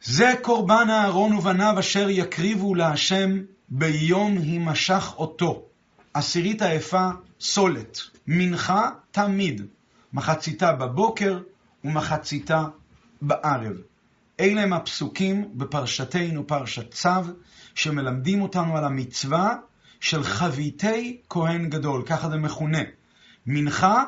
זה קורבן אהרון ובניו אשר יקריבו להשם ביום הימשך אותו. עשירית האפה סולת, מנחה תמיד, מחציתה בבוקר ומחציתה בערב. אלה הם הפסוקים בפרשתנו פרשת צו, שמלמדים אותנו על המצווה של חביתי כהן גדול, ככה זה מכונה. מנחה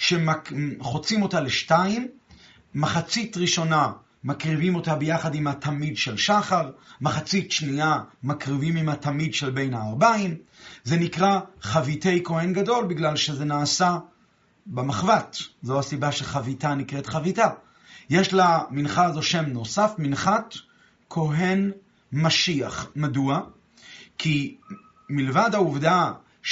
שחוצים אותה לשתיים, מחצית ראשונה מקריבים אותה ביחד עם התמיד של שחר, מחצית שנייה מקריבים עם התמיד של בין הערביים. זה נקרא חביתי כהן גדול בגלל שזה נעשה במחבת. זו הסיבה שחביתה נקראת חביתה. יש לה מנחה הזו שם נוסף, מנחת כהן משיח. מדוע? כי מלבד העובדה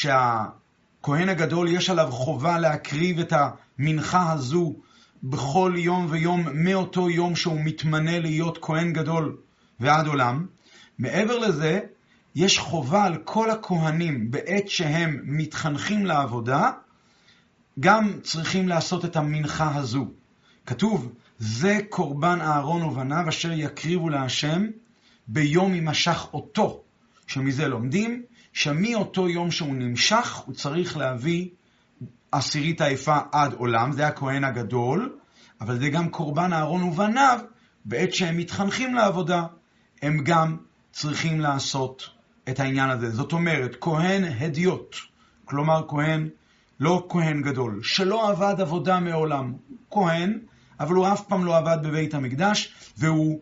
שהכהן הגדול יש עליו חובה להקריב את המנחה הזו בכל יום ויום מאותו יום שהוא מתמנה להיות כהן גדול ועד עולם, מעבר לזה יש חובה על כל הכהנים בעת שהם מתחנכים לעבודה, גם צריכים לעשות את המנחה הזו. כתוב, זה קורבן אהרון ובניו אשר יקריבו להשם ביום הימשך אותו. שמזה לומדים שמאותו יום שהוא נמשך הוא צריך להביא עשירית האפה עד עולם, זה הכהן הגדול, אבל זה גם קורבן אהרון ובניו, בעת שהם מתחנכים לעבודה, הם גם צריכים לעשות את העניין הזה. זאת אומרת, כהן הדיוט, כלומר כהן, לא כהן גדול, שלא עבד עבודה מעולם, כהן, אבל הוא אף פעם לא עבד בבית המקדש, והוא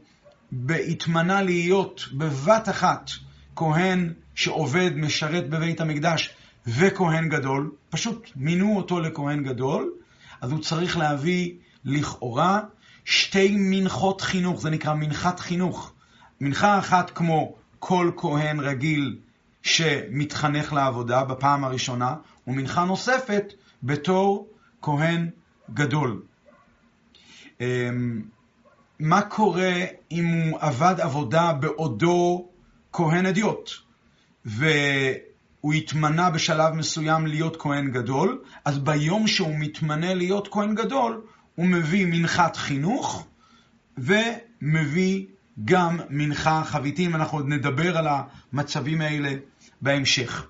התמנה להיות בבת אחת כהן שעובד, משרת בבית המקדש, וכהן גדול, פשוט מינו אותו לכהן גדול, אז הוא צריך להביא לכאורה שתי מנחות חינוך, זה נקרא מנחת חינוך. מנחה אחת כמו כל כהן רגיל שמתחנך לעבודה בפעם הראשונה, ומנחה נוספת בתור כהן גדול. מה קורה אם הוא עבד עבודה בעודו כהן הדיוט, והוא התמנה בשלב מסוים להיות כהן גדול, אז ביום שהוא מתמנה להיות כהן גדול, הוא מביא מנחת חינוך, ומביא גם מנחה חביתים. אנחנו עוד נדבר על המצבים האלה בהמשך.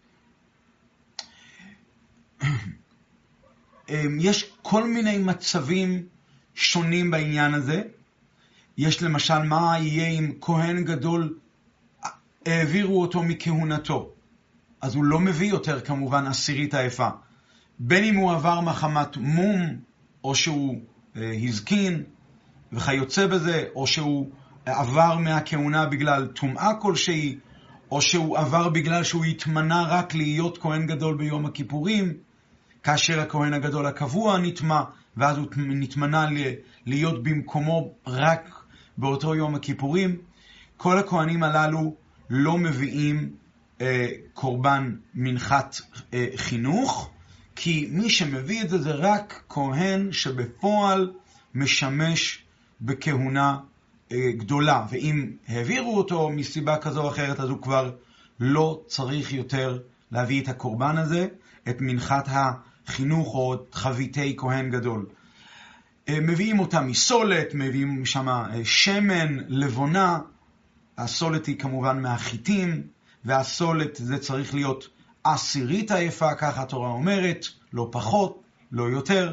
יש כל מיני מצבים שונים בעניין הזה. יש למשל מה יהיה אם כהן גדול העבירו אותו מכהונתו, אז הוא לא מביא יותר כמובן עשירית האפה. בין אם הוא עבר מחמת מום, או שהוא הזקין וכיוצא בזה, או שהוא עבר מהכהונה בגלל טומאה כלשהי, או שהוא עבר בגלל שהוא התמנה רק להיות כהן גדול ביום הכיפורים, כאשר הכהן הגדול הקבוע נטמא, ואז הוא נתמנה להיות במקומו רק באותו יום הכיפורים. כל הכהנים הללו לא מביאים קורבן מנחת חינוך, כי מי שמביא את זה זה רק כהן שבפועל משמש בכהונה גדולה, ואם העבירו אותו מסיבה כזו או אחרת, אז הוא כבר לא צריך יותר להביא את הקורבן הזה, את מנחת החינוך או את חביתי כהן גדול. מביאים אותה מסולת, מביאים שם שמן, לבונה. הסולת היא כמובן מהחיטים, והסולת זה צריך להיות עשירית האפה, ככה התורה אומרת, לא פחות, לא יותר.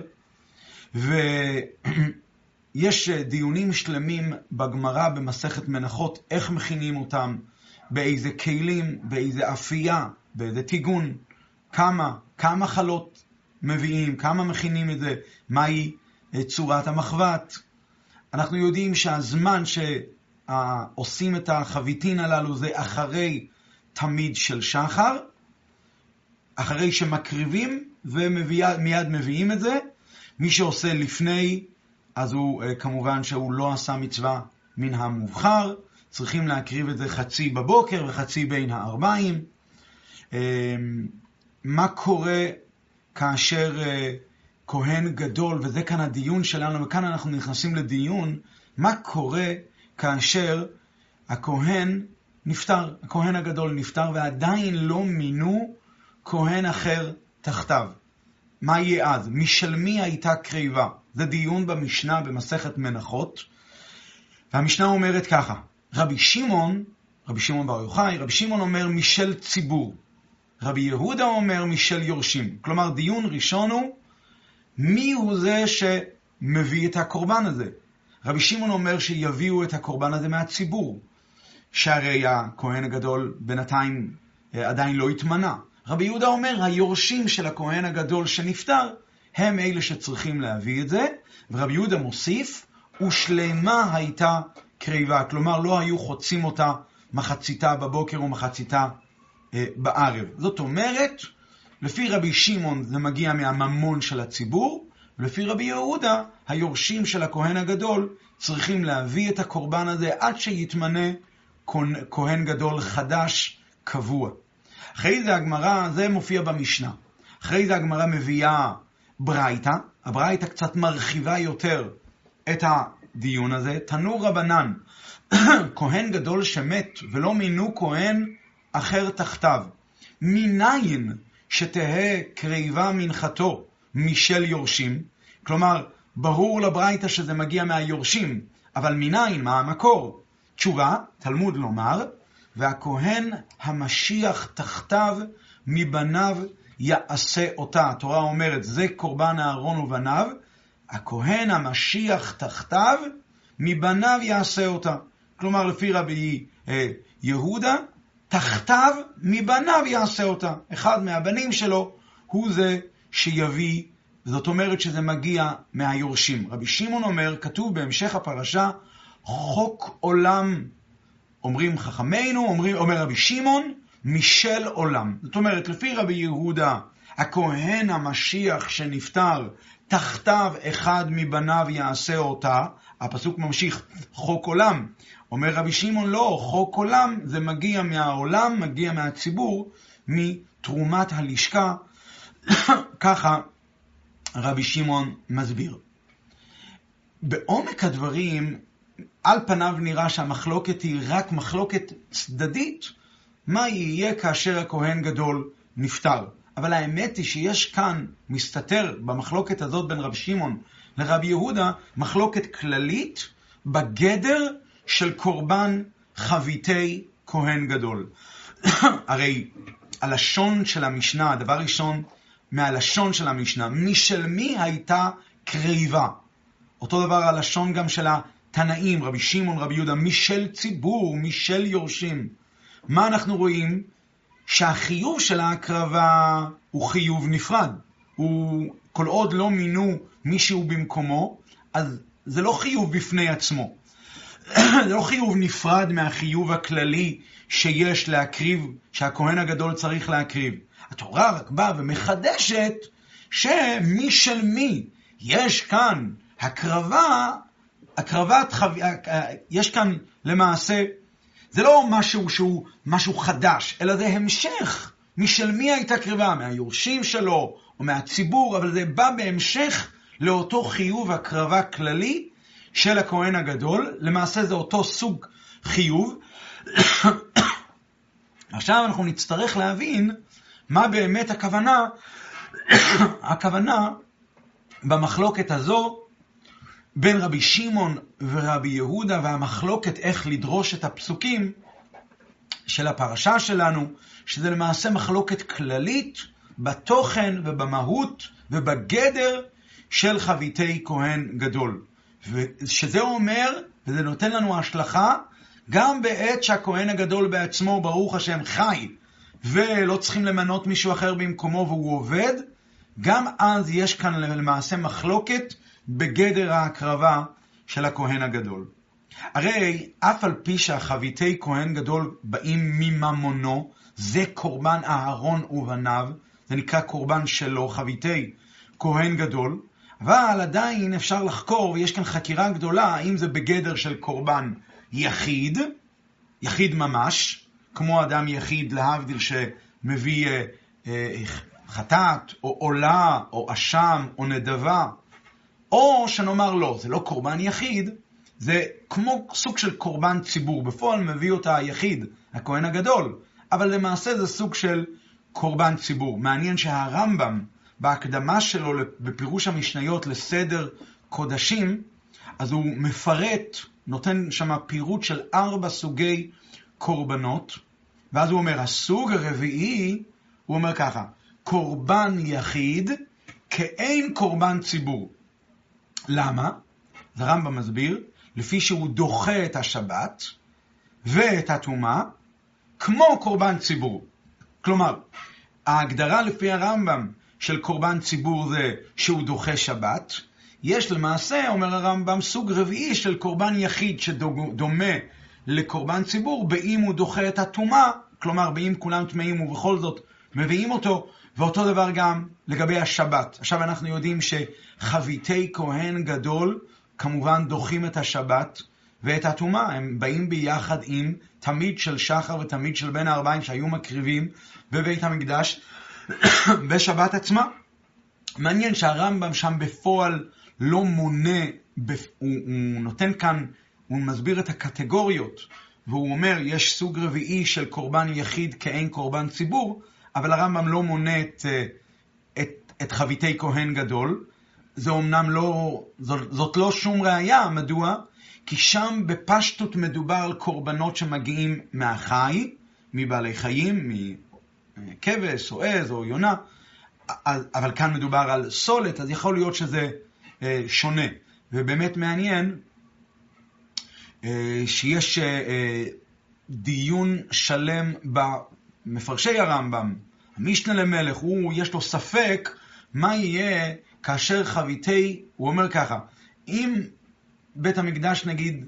ויש דיונים שלמים בגמרא במסכת מנחות, איך מכינים אותם, באיזה כלים, באיזה אפייה, באיזה טיגון, כמה חלות מביאים, כמה מכינים את זה, מהי צורת המחבת. אנחנו יודעים שהזמן שעושים את החביתין הללו זה אחרי תמיד של שחר, אחרי שמקריבים ומיד מביאים את זה. מי שעושה לפני, אז הוא כמובן שהוא לא עשה מצווה מן המובחר, צריכים להקריב את זה חצי בבוקר וחצי בין הערביים. מה קורה כאשר כהן גדול, וזה כאן הדיון שלנו, וכאן אנחנו נכנסים לדיון, מה קורה כאשר הכהן נפטר, הכהן הגדול נפטר, ועדיין לא מינו כהן אחר תחתיו. מה יהיה אז? משל מי הייתה קריבה? זה דיון במשנה במסכת מנחות. והמשנה אומרת ככה, רבי שמעון בר יוחאי, רבי שמעון אומר משל ציבור, רבי יהודה אומר משל יורשים. כלומר, דיון ראשון הוא מי הוא זה שמביא את הקורבן הזה. רבי שמעון אומר שיביאו את הקורבן הזה מהציבור, שהרי הכהן הגדול בינתיים עדיין לא התמנה. רבי יהודה אומר היורשים של הכהן הגדול שנפטר הם אלה שצריכים להביא את זה, ורבי יהודה מוסיף ושלמה הייתה קריבה, כלומר לא היו חוצים אותה מחציתה בבוקר ומחציתה בערב. זאת אומרת, לפי רבי שמעון זה מגיע מהממון של הציבור, ולפי רבי יהודה היורשים של הכהן הגדול צריכים להביא את הקורבן הזה עד שיתמנה כהן גדול חדש קבוע. אחרי זה הגמרא, זה מופיע במשנה, אחרי זה הגמרא מביאה ברייתא, הברייתא קצת מרחיבה יותר את הדיון הזה. תנו רבנן, כהן גדול שמת ולא מינו כהן אחר תחתיו, מניין שתהא קריבה מנחתו משל יורשים? כלומר, ברור לברייתא שזה מגיע מהיורשים, אבל מניין, מה המקור? תשובה, תלמוד לומר, והכהן המשיח תחתיו מבניו יעשה אותה. התורה אומרת, זה קורבן אהרון ובניו, הכהן המשיח תחתיו מבניו יעשה אותה. כלומר, לפי רבי יהודה, תחתיו מבניו יעשה אותה. אחד מהבנים שלו הוא זה שיביא, זאת אומרת שזה מגיע מהיורשים. רבי שמעון אומר, כתוב בהמשך הפרשה, חוק עולם, אומרים חכמינו, אומר רבי שמעון, משל עולם. זאת אומרת, לפי רבי יהודה, הכהן המשיח שנפטר, תחתיו אחד מבניו יעשה אותה, הפסוק ממשיך, חוק עולם. אומר רבי שמעון, לא, חוק עולם זה מגיע מהעולם, מגיע מהציבור, מתרומת הלשכה. ככה רבי שמעון מסביר. בעומק הדברים, על פניו נראה שהמחלוקת היא רק מחלוקת צדדית, מה יהיה כאשר הכהן גדול נפטר. אבל האמת היא שיש כאן, מסתתר במחלוקת הזאת בין רבי שמעון לרבי יהודה, מחלוקת כללית בגדר של קורבן חביתי כהן גדול. הרי הלשון של המשנה, הדבר ראשון מהלשון של המשנה, משל מי הייתה קריבה? אותו דבר הלשון גם של התנאים, רבי שמעון, רבי יהודה, משל ציבור, משל יורשים. מה אנחנו רואים? שהחיוב של ההקרבה הוא חיוב נפרד. כל עוד לא מינו מישהו במקומו, אז זה לא חיוב בפני עצמו. זה לא חיוב נפרד מהחיוב הכללי שיש להקריב, שהכהן הגדול צריך להקריב. התורה רק באה ומחדשת שמי של מי יש כאן יש כאן למעשה, זה לא משהו שהוא משהו חדש, אלא זה המשך. משל מי הייתה קריבה? מהיורשים שלו או מהציבור, אבל זה בא בהמשך לאותו חיוב הקרבה כללי של הכהן הגדול. למעשה זה אותו סוג חיוב. עכשיו אנחנו נצטרך להבין מה באמת הכוונה במחלוקת הזו בין רבי שמעון ורבי יהודה, והמחלוקת איך לדרוש את הפסוקים של הפרשה שלנו, שזה למעשה מחלוקת כללית בתוכן ובמהות ובגדר של חביתי כהן גדול. ושזה אומר, וזה נותן לנו השלכה, גם בעת שהכהן הגדול בעצמו, ברוך השם, חי, ולא צריכים למנות מישהו אחר במקומו והוא עובד, גם אז יש כאן למעשה מחלוקת בגדר ההקרבה של הכהן הגדול. הרי אף על פי שהחביתי כהן גדול באים מממונו, זה קורבן אהרון ובניו, זה נקרא קורבן שלו, חביתי כהן גדול, אבל עדיין אפשר לחקור, ויש כאן חקירה גדולה, האם זה בגדר של קורבן יחיד, יחיד ממש, כמו אדם יחיד להבדיל שמביא חטאת, או עולה, או אשם, או נדבה, או שנאמר לא, זה לא קורבן יחיד, זה כמו סוג של קורבן ציבור, בפועל מביא אותה היחיד, הכהן הגדול, אבל למעשה זה סוג של קורבן ציבור. מעניין שהרמב"ם, בהקדמה שלו בפירוש המשניות לסדר קודשים, אז הוא מפרט נותן שם פירוט של 4 סוגי קורבנות, ואז הוא אומר, הסוג הרביעי, הוא אומר ככה, קורבן יחיד כאין קורבן ציבור. למה? זה הרמב"ם מסביר, לפי שהוא דוחה את השבת ואת הטומאה, כמו קורבן ציבור. כלומר, ההגדרה לפי הרמב"ם של קורבן ציבור זה שהוא דוחה שבת. יש למעשה, אומר הרמב"ם, סוג רביעי של קורבן יחיד שדומה לקורבן ציבור, באם הוא דוחה את הטומאה, כלומר, באם כולם טמאים ובכל זאת מביאים אותו, ואותו דבר גם לגבי השבת. עכשיו אנחנו יודעים שחביתי כהן גדול, כמובן דוחים את השבת ואת הטומאה. הם באים ביחד עם תמיד של שחר ותמיד של בין הערביים שהיו מקריבים בבית המקדש בשבת עצמה. מעניין שהרמב"ם שם בפועל לא מונה, הוא נותן כאן, הוא מסביר את הקטגוריות, והוא אומר יש סוג רביעי של קורבן יחיד כאין קורבן ציבור, אבל הרמב"ם לא מונה את חביתי כהן גדול. זה אומנם לא, זאת לא שום ראיה. מדוע? כי שם בפשטות מדובר על קורבנות שמגיעים מהחי, מבעלי חיים, מכבש או עז או יונה, אבל כאן מדובר על סולת, אז יכול להיות שזה שונה. ובאמת מעניין שיש דיון שלם במפרשי הרמב"ם. המשנה למלך, יש לו ספק מה יהיה כאשר חביתי, הוא אומר ככה, אם בית המקדש נגיד,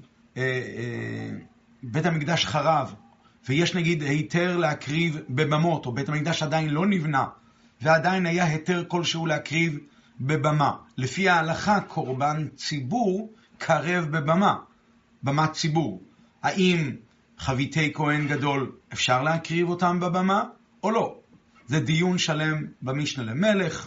בית המקדש חרב, ויש נגיד היתר להקריב בבמות, או בית המקדש עדיין לא נבנה, ועדיין היה היתר כלשהו להקריב בבמה. לפי ההלכה, קורבן ציבור קרב בבמה, במת ציבור. האם חביתי כהן גדול אפשר להקריב אותם בבמה, או לא? זה דיון שלם במשנה למלך.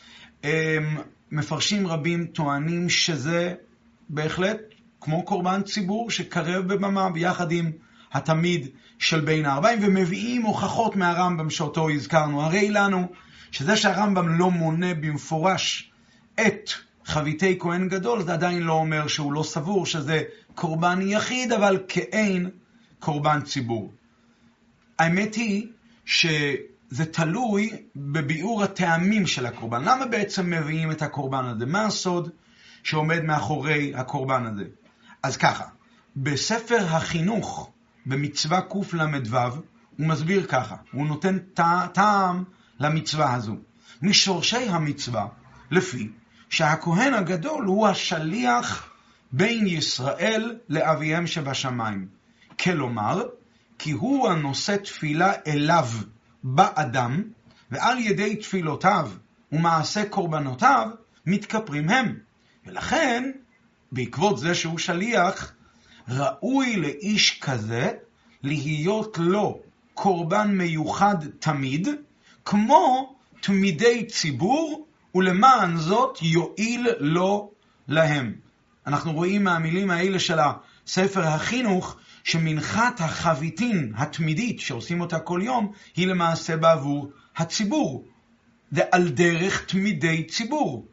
מפרשים רבים טוענים שזה בהחלט כמו קורבן ציבור שקרב בבמה ביחד עם התמיד של בין הערביים, ומביאים הוכחות מהרמב"ם שאותו הזכרנו. הרי לנו שזה שהרמב"ם לא מונה במפורש את חביתי כהן גדול, זה עדיין לא אומר שהוא לא סבור שזה קורבן יחיד, אבל כאין קורבן ציבור. האמת היא שזה תלוי בביאור הטעמים של הקורבן. למה בעצם מביאים את הקורבן הזה? מה הסוד שעומד מאחורי הקורבן הזה? אז ככה, בספר החינוך, במצווה קל"ו, הוא מסביר ככה, הוא נותן טעם למצווה הזו. משורשי המצווה, לפי שהכהן הגדול הוא השליח בין ישראל לאביהם שבשמיים. כלומר, כי הוא הנושא תפילה אליו באדם, ועל ידי תפילותיו ומעשה קורבנותיו מתכפרים הם. ולכן, בעקבות זה שהוא שליח, ראוי לאיש כזה להיות לו קורבן מיוחד תמיד, כמו תמידי ציבור, ולמען זאת יועיל לו להם. אנחנו רואים מהמילים האלה של הספר החינוך, שמנחת החביתין התמידית שעושים אותה כל יום, היא למעשה בעבור הציבור. זה על דרך תמידי ציבור.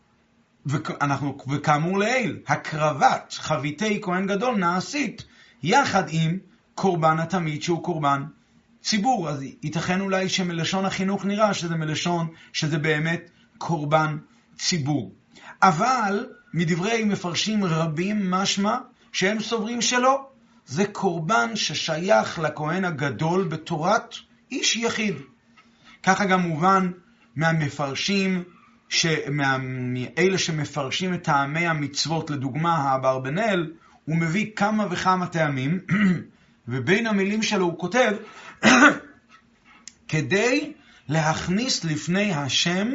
וכאמור לעיל, הקרבת חביתי כהן גדול נעשית יחד עם קורבן התמיד שהוא קורבן ציבור. אז ייתכן אולי שמלשון החינוך נראה שזה מלשון שזה באמת קורבן ציבור. אבל מדברי מפרשים רבים משמע שהם סוברים שלא. זה קורבן ששייך לכהן הגדול בתורת איש יחיד. ככה גם מובן מהמפרשים, מאלה שמפרשים את טעמי המצוות, לדוגמה האברבנאל, הוא מביא כמה וכמה טעמים, ובין המילים שלו הוא כותב, כדי להכניס לפני השם,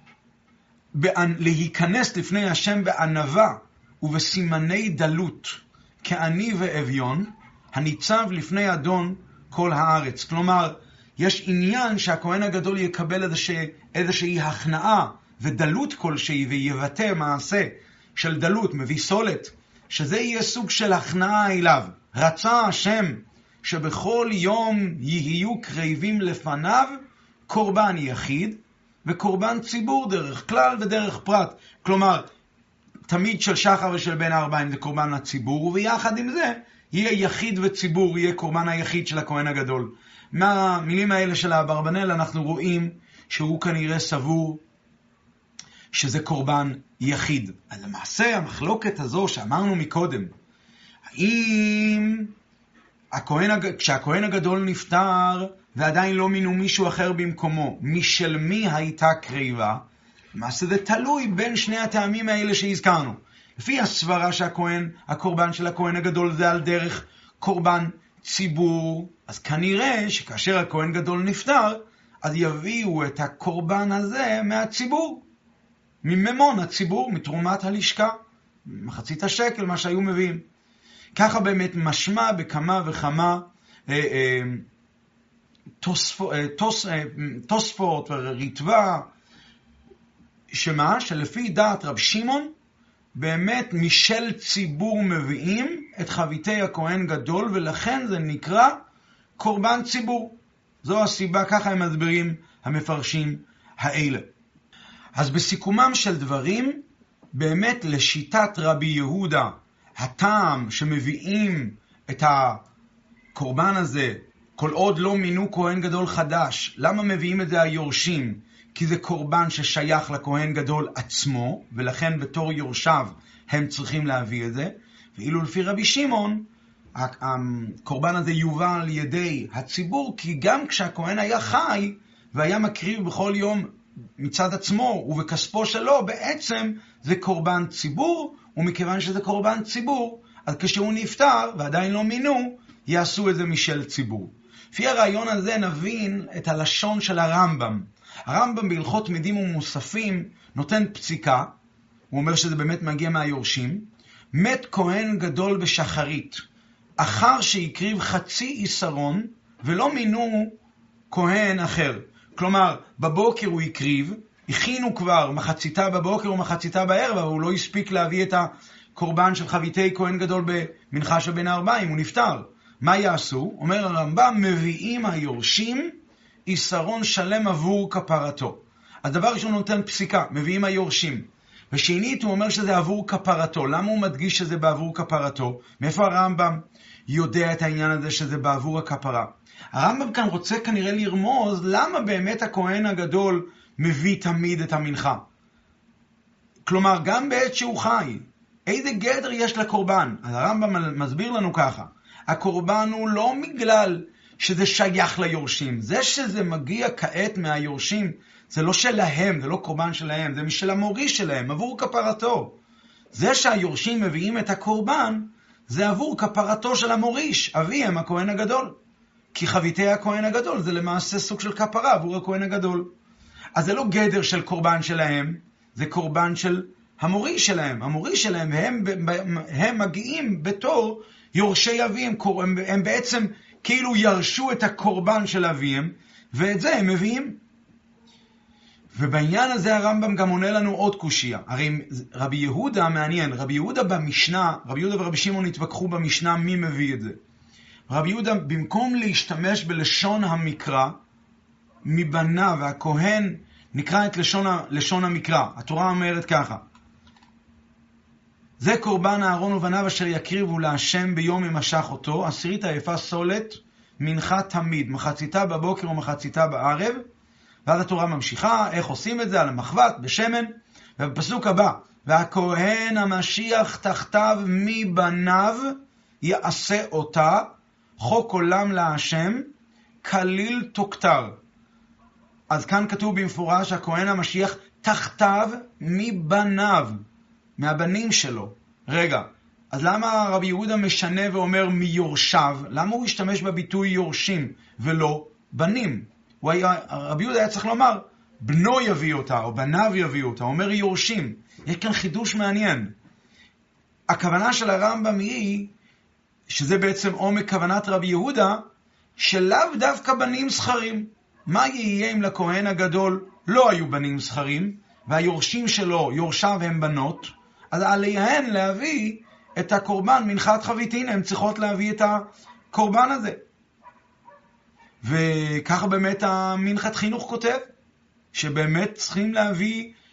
להיכנס לפני השם בענווה ובסימני דלות, כעני ואביון, הניצב לפני אדון כל הארץ. כלומר, יש עניין שהכהן הגדול יקבל איזושהי הכנעה ודלות כלשהי, ויבטא מעשה של דלות, מביא סולת, שזה יהיה סוג של הכנעה אליו. רצה השם שבכל יום יהיו קרבים לפניו קורבן יחיד וקורבן ציבור, דרך כלל ודרך פרט. כלומר, תמיד של שחר ושל בין הארבעים זה קורבן הציבור, וביחד עם זה יהיה יחיד וציבור, יהיה קורבן היחיד של הכהן הגדול. מהמילים האלה של אברבנאל אנחנו רואים שהוא כנראה סבור שזה קורבן יחיד. אז למעשה המחלוקת הזו שאמרנו מקודם, האם כשהכהן הגדול נפטר ועדיין לא מינו מישהו אחר במקומו, משל מי הייתה קריבה? למעשה זה תלוי בין שני הטעמים האלה שהזכרנו. לפי הסברה שהקורבן של הכהן הגדול זה על דרך קורבן ציבור, אז כנראה שכאשר הכהן גדול נפטר, אז יביאו את הקורבן הזה מהציבור, מממון הציבור, מתרומת הלשכה, מחצית השקל, מה שהיו מביאים. ככה באמת משמע בכמה וכמה תוספות וריטב"א, שלפי דעת רב שמעון, באמת משל ציבור מביאים את חביתי הכהן גדול, ולכן זה נקרא קורבן ציבור. זו הסיבה, ככה הם מסבירים המפרשים האלה. אז בסיכומם של דברים, באמת לשיטת רבי יהודה, הטעם שמביאים את הקורבן הזה, כל עוד לא מינו כהן גדול חדש, למה מביאים את זה היורשים? כי זה קורבן ששייך לכהן גדול עצמו, ולכן בתור יורשיו הם צריכים להביא את זה. ואילו לפי רבי שמעון, הקורבן הזה יובא על ידי הציבור, כי גם כשהכהן היה חי והיה מקריב בכל יום מצד עצמו ובכספו שלו, בעצם זה קורבן ציבור, ומכיוון שזה קורבן ציבור, אז כשהוא נפטר ועדיין לא מינו, יעשו את זה משל ציבור. לפי הרעיון הזה נבין את הלשון של הרמב"ם. הרמב"ם בהלכות מדים ומוספים נותן פסיקה, הוא אומר שזה באמת מגיע מהיורשים. מת כהן גדול בשחרית, אחר שהקריב חצי איסרון, ולא מינו כהן אחר. כלומר, בבוקר הוא הקריב, הכינו כבר מחציתה בבוקר ומחציתה בערב, אבל הוא לא הספיק להביא את הקורבן של חביתי כהן גדול במנחה של בין הארבעים, הוא נפטר. מה יעשו? אומר הרמב"ם, מביאים היורשים איסרון שלם עבור כפרתו. הדבר ראשון נותן פסיקה, מביאים היורשים. ושנית הוא אומר שזה עבור כפרתו. למה הוא מדגיש שזה בעבור כפרתו? מאיפה הרמב"ם יודע את העניין הזה שזה בעבור הכפרה? הרמב"ם כאן רוצה כנראה לרמוז למה באמת הכהן הגדול מביא תמיד את המנחה. כלומר, גם בעת שהוא חי, איזה גדר יש לקורבן? אז הרמב"ם מסביר לנו ככה, הקורבן הוא לא בגלל שזה שייך ליורשים. זה שזה מגיע כעת מהיורשים, זה לא שלהם, זה לא קורבן שלהם, זה משל המוריש שלהם, עבור כפרתו. זה שהיורשים מביאים את הקורבן, זה עבור כפרתו של המוריש, אביהם הכהן הגדול. כי חביתי הכהן הגדול זה למעשה סוג של כפרה עבור הכהן הגדול. אז זה לא גדר של קורבן שלהם, זה קורבן של המוריש שלהם. המוריש שלהם, הם מגיעים בתור יורשי אביהם, הם בעצם כאילו ירשו את הקורבן של אביהם, ואת זה הם מביאים. ובעניין הזה הרמב"ם גם עונה לנו עוד קושיה. הרי רבי יהודה מעניין, רבי יהודה במשנה, רבי יהודה ורבי שמעון התווכחו במשנה מי מביא את זה. רבי יהודה במקום להשתמש בלשון המקרא, מבנה והכהן נקרא את לשון המקרא. התורה אומרת ככה, זה קורבן אהרון ובניו אשר יקריבו להשם ביום ימשך אותו, עשירית היפה סולת, מנחה תמיד, מחציתה בבוקר ומחציתה בערב. ואז התורה ממשיכה, איך עושים את זה? על המחבת, בשמן. ובפסוק הבא, והכהן המשיח תחתיו מבניו יעשה אותה, חוק עולם להשם, כליל תוקטר. אז כאן כתוב במפורש, הכהן המשיח תחתיו מבניו, מהבנים שלו. רגע, אז למה רבי יהודה משנה ואומר מיורשיו? למה הוא השתמש בביטוי יורשים ולא בנים? רבי יהודה היה צריך לומר, בנו יביא אותה, או בניו יביא אותה, הוא אומר יורשים. יש כאן חידוש מעניין. הכוונה של הרמב"ם היא, שזה בעצם עומק כוונת רבי יהודה, שלאו דווקא בנים זכרים. מה יהיה אם לכהן הגדול לא היו בנים זכרים, והיורשים שלו, יורשיו הם בנות, אז עליהן להביא את הקורבן, מנחת חביתין, הן צריכות להביא את הקורבן הזה. וככה באמת המנחת חינוך כותב, שבאמת צריכים להביא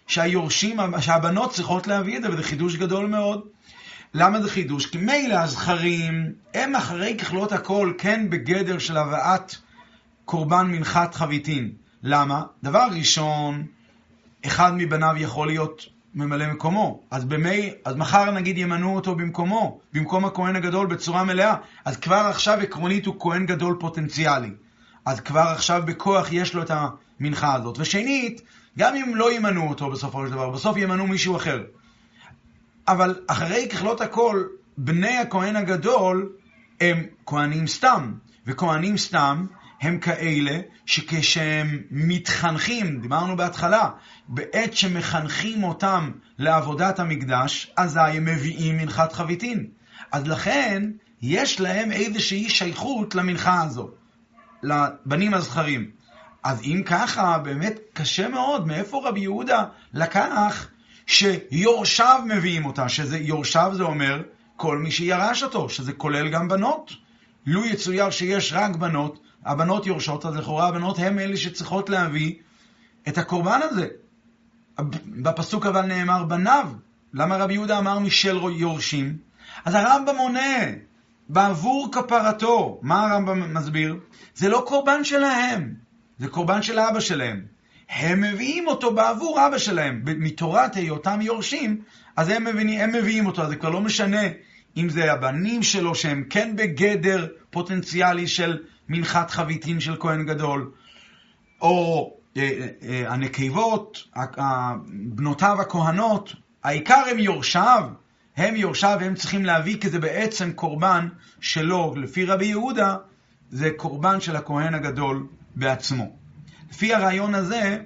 שהבנות צריכות להביא את זה, וזה חידוש גדול מאוד. למה זה חידוש? כי מילא הזכרים הם אחרי ככלות הכל כן בגדר של הבאת קורבן מנחת חביתין. למה? דבר ראשון, אחד מבניו יכול להיות ממלא מקומו. אז מחר נגיד ימנו אותו במקומו, במקום הכהן הגדול בצורה מלאה. אז כבר עכשיו עקרונית הוא כהן גדול פוטנציאלי. אז כבר עכשיו בכוח יש לו את המנחה הזאת. ושנית, גם אם לא ימנו אותו בסופו של דבר, בסוף ימנו מישהו אחר. אבל אחרי ככלות הכל, בני הכהן הגדול הם כהנים סתם. וכהנים סתם הם כאלה שכשהם מתחנכים, דיברנו בהתחלה, בעת שמחנכים אותם לעבודת המקדש, אז הם מביאים מנחת חביתין. אז לכן יש להם איזושהי שייכות למנחה הזו, לבנים הזכרים. אז אם ככה, באמת קשה מאוד, מאיפה רבי יהודה לקח שיורשיו מביאים אותה, שזה יורשיו זה אומר כל מי שירש אותו, שזה כולל גם בנות. לו יצויר שיש רק בנות, הבנות יורשות, אז לכאורה הבנות הם אלה שצריכות להביא את הקורבן הזה. בפסוק אבל נאמר בניו. למה רבי יהודה אמר משל יורשים? אז הרמב"ם עונה, בעבור כפרתו. מה הרמב"ם מסביר? זה לא קורבן שלהם, זה קורבן של אבא שלהם. הם מביאים אותו בעבור אבא שלהם. מתורת היותם יורשים, אז הם מביאים אותו. אז זה כבר לא משנה אם זה הבנים שלו שהם כן בגדר פוטנציאלי של מנחת חביתין של כהן גדול, או הנקבות, בנותיו הכהנות, העיקר הם יורשיו, הם צריכים להביא, כי זה בעצם קורבן שלו. לפי רבי יהודה, זה קורבן של הכהן הגדול בעצמו. לפי הרעיון הזה,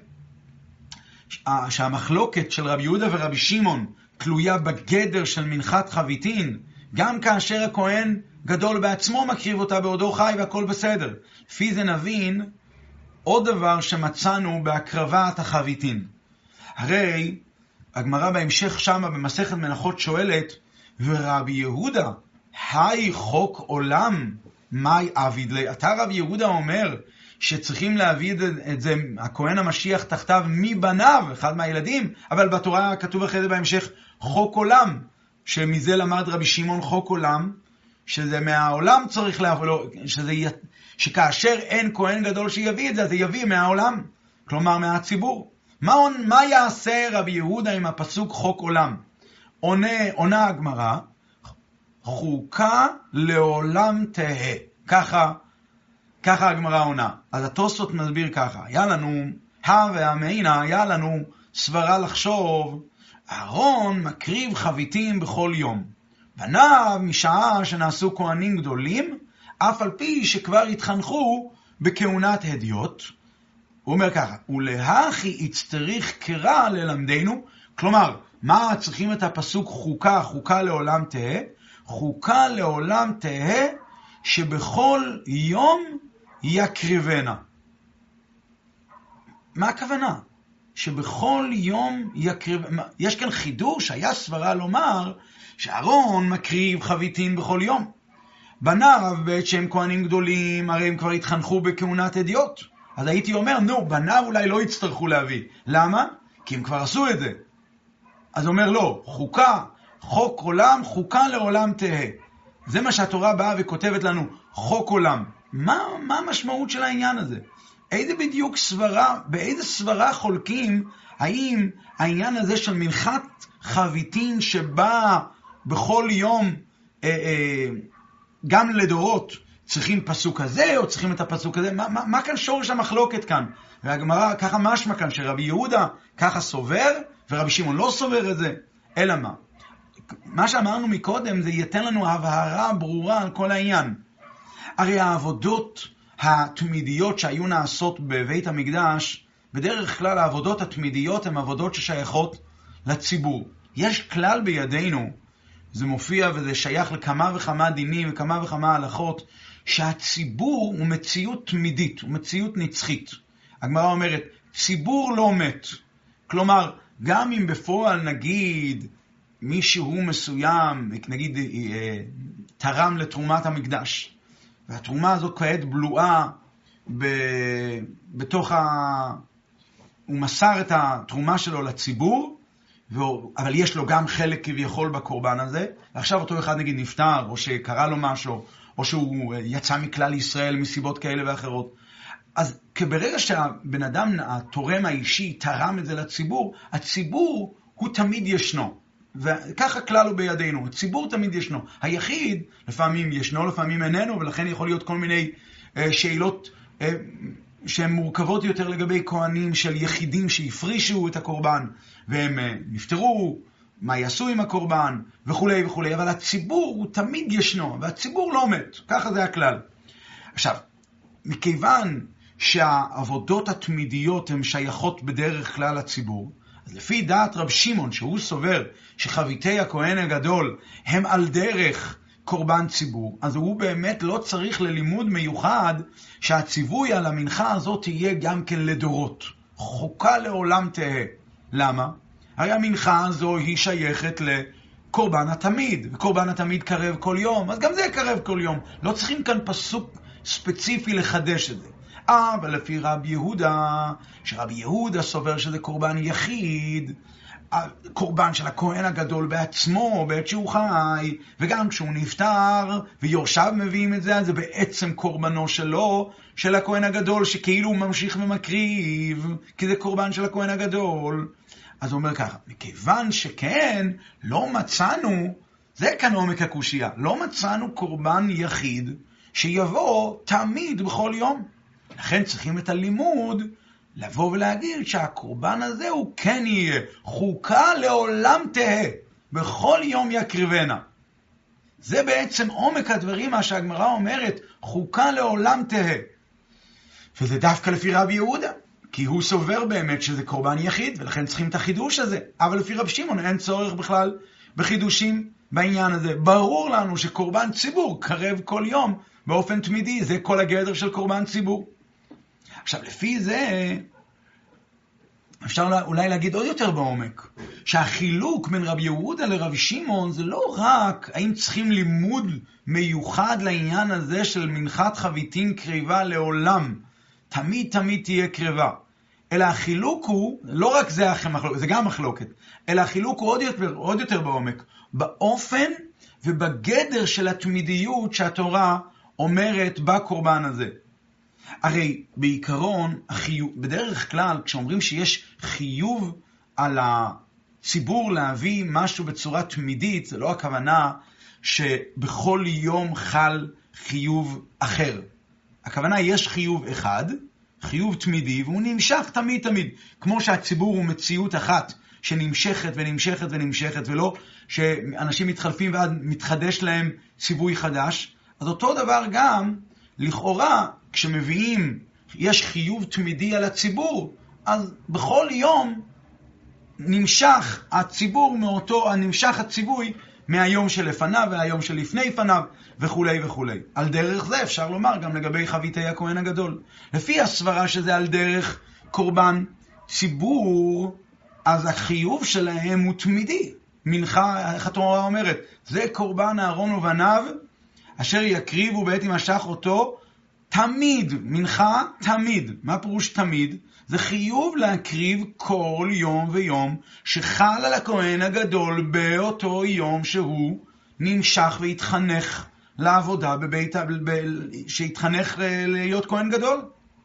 שהמחלוקת של רבי יהודה ורבי שמעון תלויה בגדר של מנחת חביתין, גם כאשר הכהן גדול בעצמו מקריב אותה בעודו חי והכל בסדר. לפי זה נבין עוד דבר שמצאנו בהקרבת החביתין. הרי הגמרא בהמשך שמה במסכת מנחות שואלת, ורבי יהודה, היי חוק עולם, מאי עביד לי? אתה רבי יהודה אומר שצריכים להביא את זה, הכהן המשיח תחתיו מבניו, אחד מהילדים, אבל בתורה כתוב אחרי זה בהמשך חוק עולם, שמזה למד רבי שמעון חוק עולם, שזה מהעולם צריך להביא, שכאשר אין כהן גדול שיביא את זה, זה יביא מהעולם, כלומר מהציבור. מה יעשה רבי יהודה עם הפסוק חוק עולם? עונה הגמרא, חוקה לעולם תהה. ככה הגמרא עונה. אז התוספות מסביר ככה, היה לנו סברה לחשוב, אהרון מקריב חביתים בכל יום. בניו משעה שנעשו כהנים גדולים, אף על פי שכבר התחנכו בכהונת הדיוט. הוא אומר ככה, ולהכי יצטריך קרא ללמדנו, כלומר, מה צריכים את הפסוק חוקה לעולם תהה? חוקה לעולם תהה שבכל יום יקריבנה. מה הכוונה? שבכל יום יקריב... יש כאן חידוש, היה סברה לומר שאהרון מקריב חביתין בכל יום. בניו בעת שהם כהנים גדולים, הרי הם כבר התחנכו בכהונת הדיוט. אז הייתי אומר, בניו אולי לא יצטרכו להביא. למה? כי הם כבר עשו את זה. אז אומר לא, חוק עולם, חוקה לעולם תהה. זה מה שהתורה באה וכותבת לנו, חוק עולם. מה המשמעות של העניין הזה? באיזה סברה חולקים, האם העניין הזה של מנחת חביתין שבא בכל יום, גם לדורות, צריכים פסוק הזה או צריכים את הפסוק הזה? מה כאן שורש המחלוקת כאן? והגמרא ככה משמע כאן שרבי יהודה ככה סובר ורבי שמעון לא סובר את זה. אלא מה שאמרנו מקודם זה ייתן לנו הבהרה ברורה על כל העניין. הרי העבודות התמידיות שהיו נעשות בבית המקדש, בדרך כלל העבודות התמידיות הן עבודות ששייכות לציבור. יש כלל בידינו, זה מופיע וזה שייך לכמה וכמה דינים וכמה וכמה הלכות, שהציבור הוא מציאות תמידית, הוא מציאות נצחית. הגמרא אומרת, ציבור לא מת. כלומר, גם אם בפועל נגיד מישהו מסוים, נגיד תרם לתרומת המקדש, והתרומה הזו כעת בלועה בתוך הוא מסר את התרומה שלו לציבור, אבל יש לו גם חלק כביכול בקורבן הזה, ועכשיו אותו אחד נגיד נפטר, או שקרה לו משהו, או שהוא יצא מכלל ישראל מסיבות כאלה ואחרות. אז ברגע שהבן אדם, התורם האישי, תרם את זה לציבור, הציבור הוא תמיד ישנו. וככה כלל הוא בידינו, הציבור תמיד ישנו. היחיד לפעמים ישנו, לפעמים איננו, ולכן יכול להיות כל מיני שאלות שהן מורכבות יותר לגבי כהנים של יחידים שהפרישו את הקורבן, והם נפטרו, מה יעשו עם הקורבן, וכו' וכו'. אבל הציבור הוא תמיד ישנו, והציבור לא מת. ככה זה הכלל. עכשיו, מכיוון שהעבודות התמידיות הן שייכות בדרך כלל לציבור, אז לפי דעת רב שמעון, שהוא סובר שחביתי הכהן הגדול הם על דרך קורבן ציבור, אז הוא באמת לא צריך ללימוד מיוחד שהציווי על המנחה הזאת תהיה גם כן לדורות. חוקה לעולם תהא. למה? הרי המנחה הזו היא שייכת לקורבן התמיד, וקורבן התמיד קרב כל יום, אז גם זה קרב כל יום. לא צריכים כאן פסוק ספציפי לחדש את זה. אבל לפי רבי יהודה, שרבי יהודה סובר שזה קורבן יחיד, קורבן של הכהן הגדול בעצמו, בעת שהוא חי, וגם כשהוא נפטר, ויורשיו מביאים את זה, אז זה בעצם קורבנו שלו, של הכהן הגדול, שכאילו הוא ממשיך ומקריב, כי זה קורבן של הכהן הגדול. אז הוא אומר ככה, מכיוון שכן, לא מצאנו, זה כאן עומק הקושיה, לא מצאנו קורבן יחיד, שיבוא תמיד בכל יום. לכן צריכים את הלימוד, לבוא ולהגיד שהקורבן הזה הוא כן יהיה חוקה לעולם תהא, בכל יום יקריבנה. זה בעצם עומק הדברים, מה שהגמרא אומרת, חוקה לעולם תהא. וזה דווקא לפי רבי יהודה, כי הוא סובר באמת שזה קורבן יחיד, ולכן צריכים את החידוש הזה. אבל לפי רב שמעון אין צורך בכלל בחידושים בעניין הזה. ברור לנו שקורבן ציבור קרב כל יום באופן תמידי, זה כל הגדר של קורבן ציבור. עכשיו, לפי זה, אפשר אולי להגיד עוד יותר בעומק, שהחילוק בין רבי יהודה לרבי שמעון זה לא רק האם צריכים לימוד מיוחד לעניין הזה של מנחת חביתין קריבה לעולם, תמיד תמיד תהיה קריבה, אלא החילוק הוא, לא רק זה גם מחלוקת, אלא החילוק הוא עוד יותר בעומק, באופן ובגדר של התמידיות שהתורה אומרת בקורבן הזה. הרי בעיקרון, בדרך כלל, כשאומרים שיש חיוב על הציבור להביא משהו בצורה תמידית, זה לא הכוונה שבכל יום חל חיוב אחר. הכוונה יש חיוב אחד, חיוב תמידי, והוא נמשך תמיד תמיד. כמו שהציבור הוא מציאות אחת שנמשכת ונמשכת ונמשכת, ולא שאנשים מתחלפים ועד מתחדש להם ציווי חדש. אז אותו דבר גם, לכאורה, כשמביאים, יש חיוב תמידי על הציבור, אז בכל יום נמשך הציבור נמשך הציווי מהיום שלפניו והיום שלפני פניו וכו' וכו'. על דרך זה אפשר לומר גם לגבי חביתי הכהן הגדול. לפי הסברה שזה על דרך קורבן ציבור, אז החיוב שלהם הוא תמידי. מנחה, איך התורה אומרת? זה קורבן אהרון ובניו, אשר יקריבו בעת ימשך אותו, תמיד, מנחה תמיד. מה פירוש תמיד? זה חיוב להקריב כל יום ויום שחל על הכהן הגדול באותו יום שהוא נמשך והתחנך לעבודה שהתחנך להיות כהן גדול.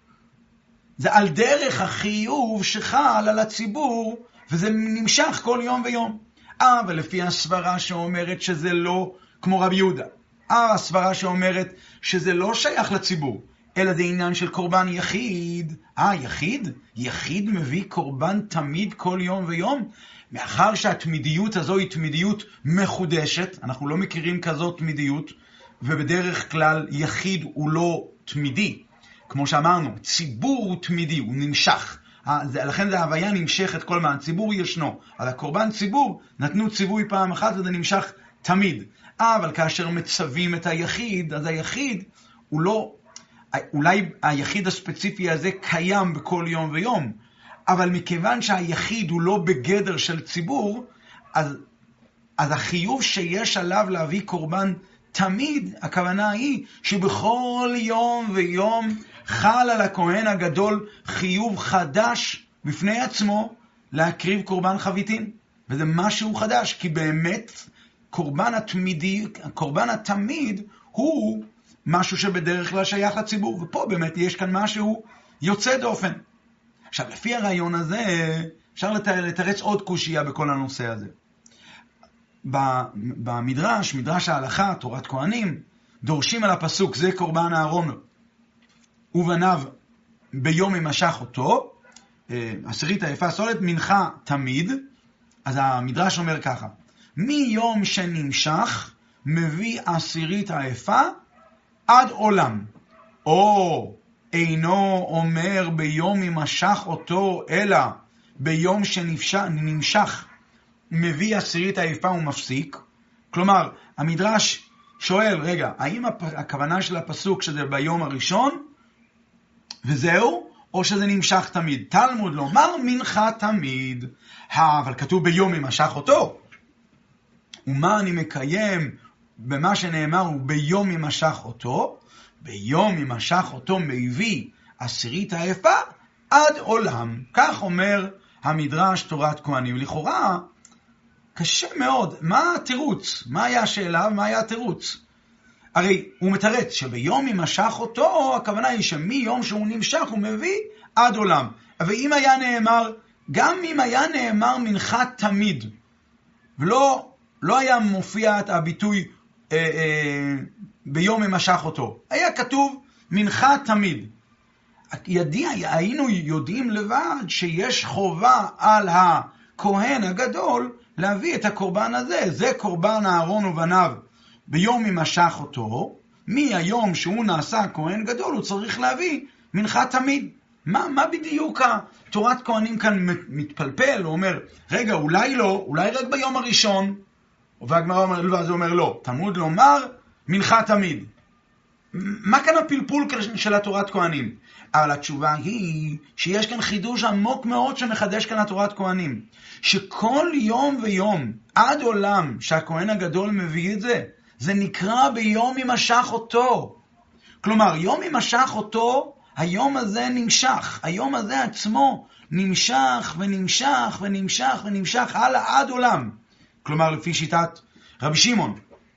זה על דרך החיוב שחל על הציבור, וזה נמשך כל יום ויום. אבל לפי הסברה שאומרת שזה לא כמו רבי יהודה, הסברה שאומרת שזה לא שייך לציבור, אלא זה עניין של קורבן יחיד. יחיד? יחיד מביא קורבן תמיד כל יום ויום? מאחר שהתמידיות הזו היא תמידיות מחודשת, אנחנו לא מכירים כזאת תמידיות, ובדרך כלל יחיד הוא לא תמידי. כמו שאמרנו, ציבור הוא תמידי, הוא נמשך. לכן זה ההוויה נמשכת כל מה, ציבור ישנו. על הקורבן ציבור נתנו ציווי פעם אחת וזה נמשך תמיד. אבל כאשר מצווים את היחיד, אז היחיד הוא לא, אולי היחיד הספציפי הזה קיים בכל יום ויום, אבל מכיוון שהיחיד הוא לא בגדר של ציבור, אז החיוב שיש עליו להביא קורבן תמיד, הכוונה היא שבכל יום ויום חל על הכהן הגדול חיוב חדש בפני עצמו להקריב קורבן חביתין. וזה משהו חדש, כי באמת קורבן התמיד הוא משהו שבדרך כלל שייך לציבור, ופה באמת יש כאן משהו יוצא דופן. עכשיו, לפי הרעיון הזה, אפשר לתרץ עוד קושייה בכל הנושא הזה. במדרש, מדרש ההלכה, תורת כהנים, דורשים על הפסוק, זה קורבן אהרון ובניו ביום ימשך אותו, עשירית היפה סולת, מנחה תמיד. אז המדרש אומר ככה, מיום שנמשך מביא עשירית היפה עד עולם. או אינו אומר ביום ימשך אותו, אלא ביום שנמשך מביא עשירית היפה ומפסיק. כלומר, המדרש שואל, רגע, האם הכוונה של הפסוק שזה ביום הראשון וזהו, או שזה נמשך תמיד? תלמוד לומר מנחה תמיד, אבל כתוב ביום ימשך אותו. ומה אני מקיים במה שנאמר הוא ביום ימשך אותו? ביום ימשך אותו מביא עשירית היפה עד עולם. כך אומר המדרש תורת כהנים. לכאורה קשה מאוד. מה התירוץ? מה היה השאלה ומה היה התירוץ? הרי הוא מתרץ שביום ימשך אותו, הכוונה היא שמיום שהוא נמשך הוא מביא עד עולם. אבל אם היה נאמר, גם אם היה נאמר מנחה תמיד, ולא היה מופיע את הביטוי ביום ימשך אותו, היה כתוב מנחה תמיד, היינו יודעים לבד שיש חובה על הכהן הגדול להביא את הקורבן הזה. זה קורבן אהרון ובניו ביום ימשך אותו, מהיום שהוא נעשה כהן גדול הוא צריך להביא מנחה תמיד. מה בדיוק תורת כהנים כאן מתפלפל? הוא אומר, רגע, אולי לא, אולי רק ביום הראשון. והגמרא אומר לא, תלמוד לומר מנחה תמיד. מה כאן הפלפול של התורת כהנים? אבל התשובה היא שיש כאן חידוש עמוק מאוד שמחדש כאן התורת כהנים. שכל יום ויום עד עולם שהכהן הגדול מביא את זה, זה נקרא ביום ימשך אותו. כלומר, יום ימשך אותו, היום הזה נמשך. היום הזה עצמו נמשך ונמשך ונמשך ונמשך הלאה עד עולם. כלומר, לפי שיטת רבי שמעון.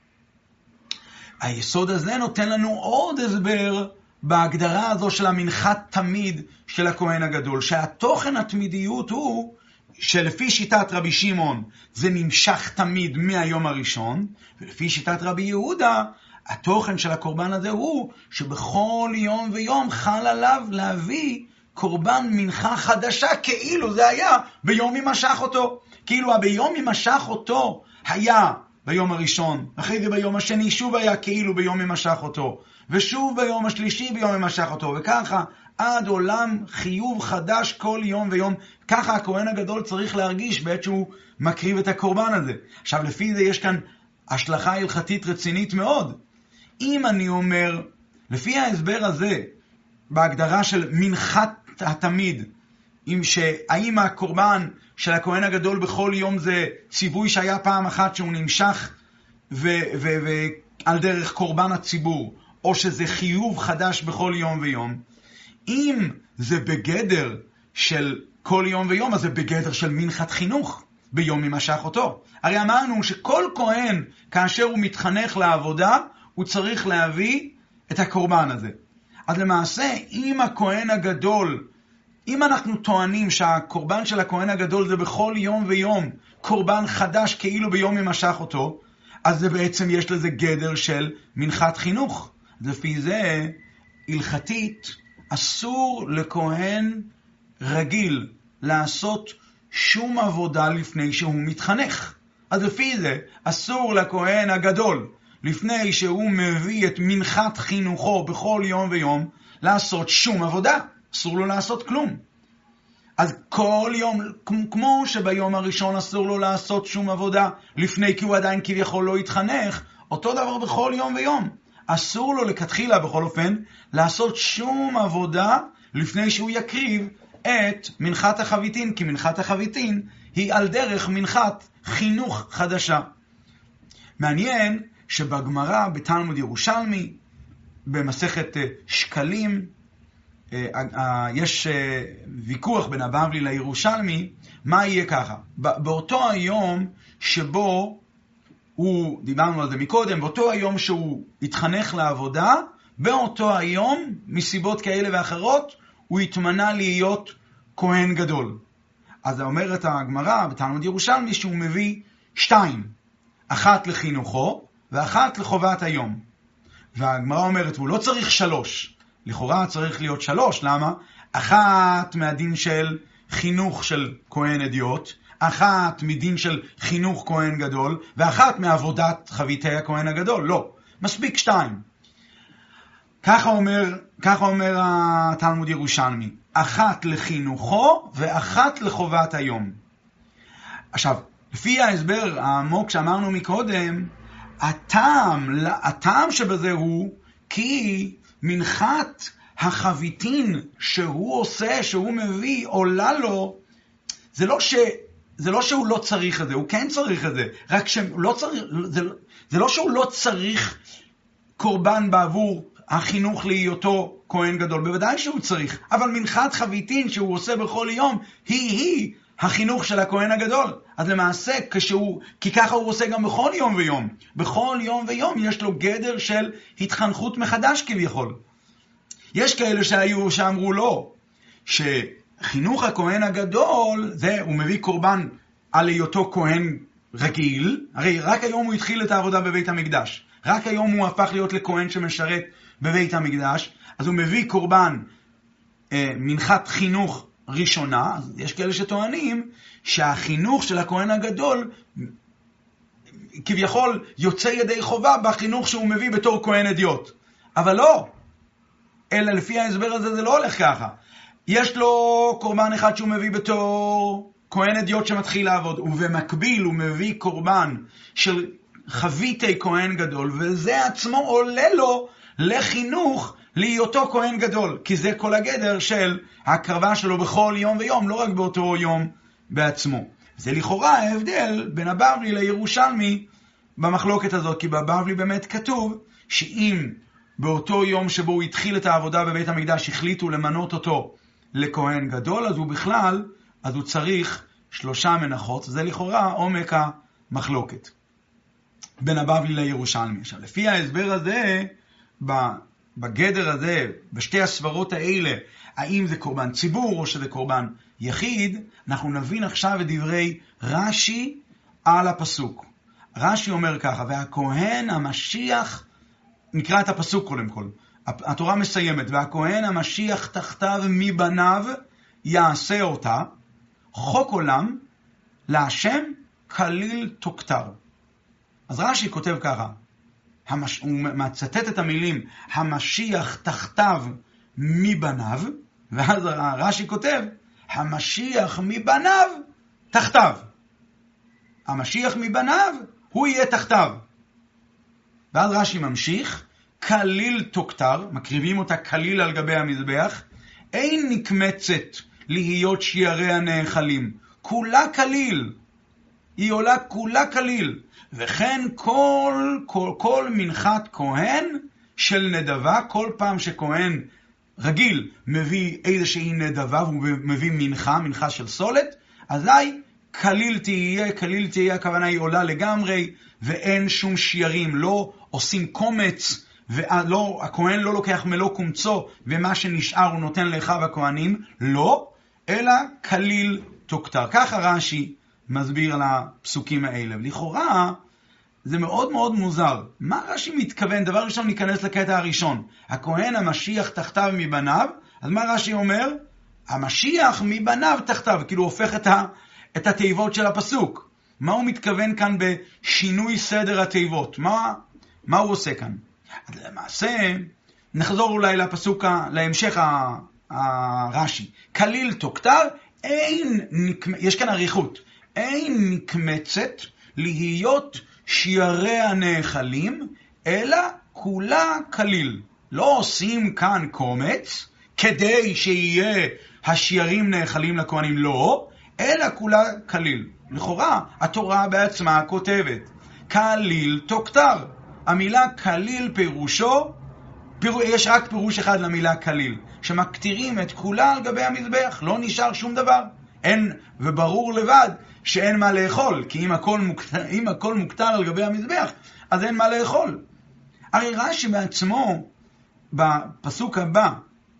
היסוד הזה נותן לנו עוד הסבר בהגדרה הזו של המנחת תמיד של הכהן הגדול, שהתוכן התמידיות הוא שלפי שיטת רבי שמעון זה נמשך תמיד מהיום הראשון, ולפי שיטת רבי יהודה התוכן של הקורבן הזה הוא שבכל יום ויום חל עליו להביא קורבן מנחה חדשה, כאילו זה היה ביום ימשך אותו. כאילו ביום ימשך אותו היה ביום הראשון, אחרי זה ביום השני שוב היה כאילו ביום ימשך אותו, ושוב ביום השלישי ביום ימשך אותו, וככה עד עולם חיוב חדש כל יום ויום. ככה הכהן הגדול צריך להרגיש בעת שהוא מקריב את הקורבן הזה. עכשיו, לפי זה יש כאן השלכה הלכתית רצינית מאוד. אם אני אומר, לפי ההסבר הזה, בהגדרה של מנחת התמיד, האם הקורבן של הכהן הגדול בכל יום זה ציווי שהיה פעם אחת שהוא נמשך ועל דרך קורבן הציבור, או שזה חיוב חדש בכל יום ויום? אם זה בגדר של כל יום ויום, אז זה בגדר של מנחת חינוך ביום ימשך אותו. הרי אמרנו שכל כהן כאשר הוא מתחנך לעבודה הוא צריך להביא את הקורבן הזה. אז למעשה אם הכהן הגדול, אם אנחנו טוענים שהקורבן של הכהן הגדול זה בכל יום ויום קורבן חדש כאילו ביום ימשך אותו, אז זה בעצם יש לזה גדר של מנחת חינוך. לפי זה הלכתית אסור לכהן רגיל לעשות שום עבודה לפני שהוא מתחנך. אז לפי זה אסור לכהן הגדול לפני שהוא מביא את מנחת חינוכו בכל יום ויום לעשות שום עבודה. אסור לו לעשות כלום. אז כל יום, כמו שביום הראשון אסור לו לעשות שום עבודה לפני כי הוא עדיין כביכול לא יתחנך, אותו דבר בכל יום ויום. אסור לו לכתחילה בכל אופן לעשות שום עבודה לפני שהוא יקריב את מנחת החביתין, כי מנחת החביתין היא על דרך מנחת חינוך חדשה. מעניין שבגמרא בתלמוד ירושלמי במסכת שקלים יש ויכוח בין הבבלי לירושלמי, מה יהיה ככה? באותו היום שבו דיברנו על זה מקודם, באותו היום שהוא התחנך לעבודה, באותו היום, מסיבות כאלה ואחרות, הוא התמנה להיות כהן גדול. אז אומרת הגמרא בתלמוד ירושלמי שהוא מביא 2, אחת לחינוכו ואחת לחובת היום. והגמרא אומרת, הוא לא צריך 3, לכאורה צריך להיות 3, למה? אחת מהדין של חינוך של כהן אדיוט, אחת מדין של חינוך כהן גדול, ואחת מעבודת חביתי הכהן הגדול. לא, מספיק 2. ככה אומר התלמוד ירושלמי, אחת לחינוכו ואחת לחובת היום. עכשיו, לפי ההסבר העמוק שאמרנו מקודם, הטעם שבזה הוא כי מנחת החביתין שהוא עושה, שהוא מביא, עולה לו, זה לא שהוא לא צריך את זה, הוא כן צריך את זה, רק שלא צריך, זה לא שהוא לא צריך קורבן בעבור החינוך להיותו כהן גדול, בוודאי שהוא צריך, אבל מנחת חביתין שהוא עושה בכל יום, היא החינוך של הכהן הגדול. אז למעשה, כי ככה הוא עושה גם בכל יום ויום. בכל יום ויום יש לו גדר של התחנכות מחדש כביכול. יש כאלה שאמרו לא, שחינוך הכהן הגדול, הוא מביא קורבן על היותו כהן רגיל, הרי רק היום הוא התחיל את העבודה בבית המקדש. רק היום הוא הפך להיות לכהן שמשרת בבית המקדש, אז הוא מביא קורבן מנחת חינוך ראשונה. אז יש כאלה שטוענים שהחינוך של הכהן הגדול כביכול יוצא ידי חובה בחינוך שהוא מביא בתור כהן אדיוט. אבל לא, אלא לפי ההסבר הזה זה לא הולך ככה. יש לו קורבן אחד שהוא מביא בתור כהן אדיוט שמתחיל לעבוד, ובמקביל הוא מביא קורבן של חביתי כהן גדול, וזה עצמו עולה לו לחינוך להיותו כהן גדול, כי זה כל הגדר של ההקרבה שלו בכל יום ויום, לא רק באותו יום בעצמו. זה לכאורה ההבדל בין הבבלי לירושלמי במחלוקת הזאת, כי בבבלי באמת כתוב שאם באותו יום שבו הוא התחיל את העבודה בבית המקדש החליטו למנות אותו לכהן גדול, אז הוא צריך 3 מנחות. זה לכאורה עומק המחלוקת בין הבבלי לירושלמי. עכשיו, לפי ההסבר הזה, בגדר הזה, בשתי הסברות האלה, האם זה קורבן ציבור או שזה קורבן יחיד, אנחנו נבין עכשיו את דברי רש"י על הפסוק. רש"י אומר ככה, והכהן המשיח, נקרא את הפסוק קודם כל, התורה מסיימת, והכהן המשיח תחתיו מבניו יעשה אותה, חוק עולם להשם כליל תוקטר. אז רש"י כותב ככה, הוא מצטט את המילים המשיח תחתיו מבניו, ואז רש"י כותב המשיח מבניו תחתיו. המשיח מבניו הוא יהיה תחתיו. ואז רש"י ממשיך, כליל תוקטר, מקריבים אותה כליל על גבי המזבח, אין נקמצת להיות שיערי הנאכלים, כולה כליל, היא עולה כולה כליל, וכן כל מנחת כהן של נדבה, כל פעם שכהן רגיל מביא איזושהי נדבה, הוא מביא מנחה של סולת, אזי כליל תהיה, הכוונה היא עולה לגמרי, ואין שום שיערים, לא עושים קומץ, הכהן לא לוקח מלוא קומצו, ומה שנשאר הוא נותן לאחיו הכהנים, לא, אלא כליל תוקטר. ככה רש"י מסביר על הפסוקים האלה. לכאורה זה מאוד מאוד מוזר. מה רש"י מתכוון? דבר ראשון ניכנס לקטע הראשון. הכהן המשיח תחתיו מבניו, אז מה רש"י אומר? המשיח מבניו תחתיו, כאילו הופך את התיבות של הפסוק. מה הוא מתכוון כאן בשינוי סדר התיבות? מה הוא עושה כאן? אז למעשה, נחזור אולי לפסוק, להמשך הרש"י. כליל תוקטר, יש כאן עריכות. אין נקמצת להיות שיערי הנאכלים, אלא כולה כליל. לא עושים כאן קומץ, כדי שיהיה השיערים נאכלים לכהנים, לא, אלא כולה כליל. לכאורה, התורה בעצמה כותבת, כליל תוקטר. המילה כליל פירושו יש רק פירוש אחד למילה כליל, שמקטירים את כולה על גבי המזבח, לא נשאר שום דבר. אין, וברור לבד שאין מה לאכול, כי אם הכל מוקטר על גבי המזבח, אז אין מה לאכול. הרי רש"י בעצמו, בפסוק הבא,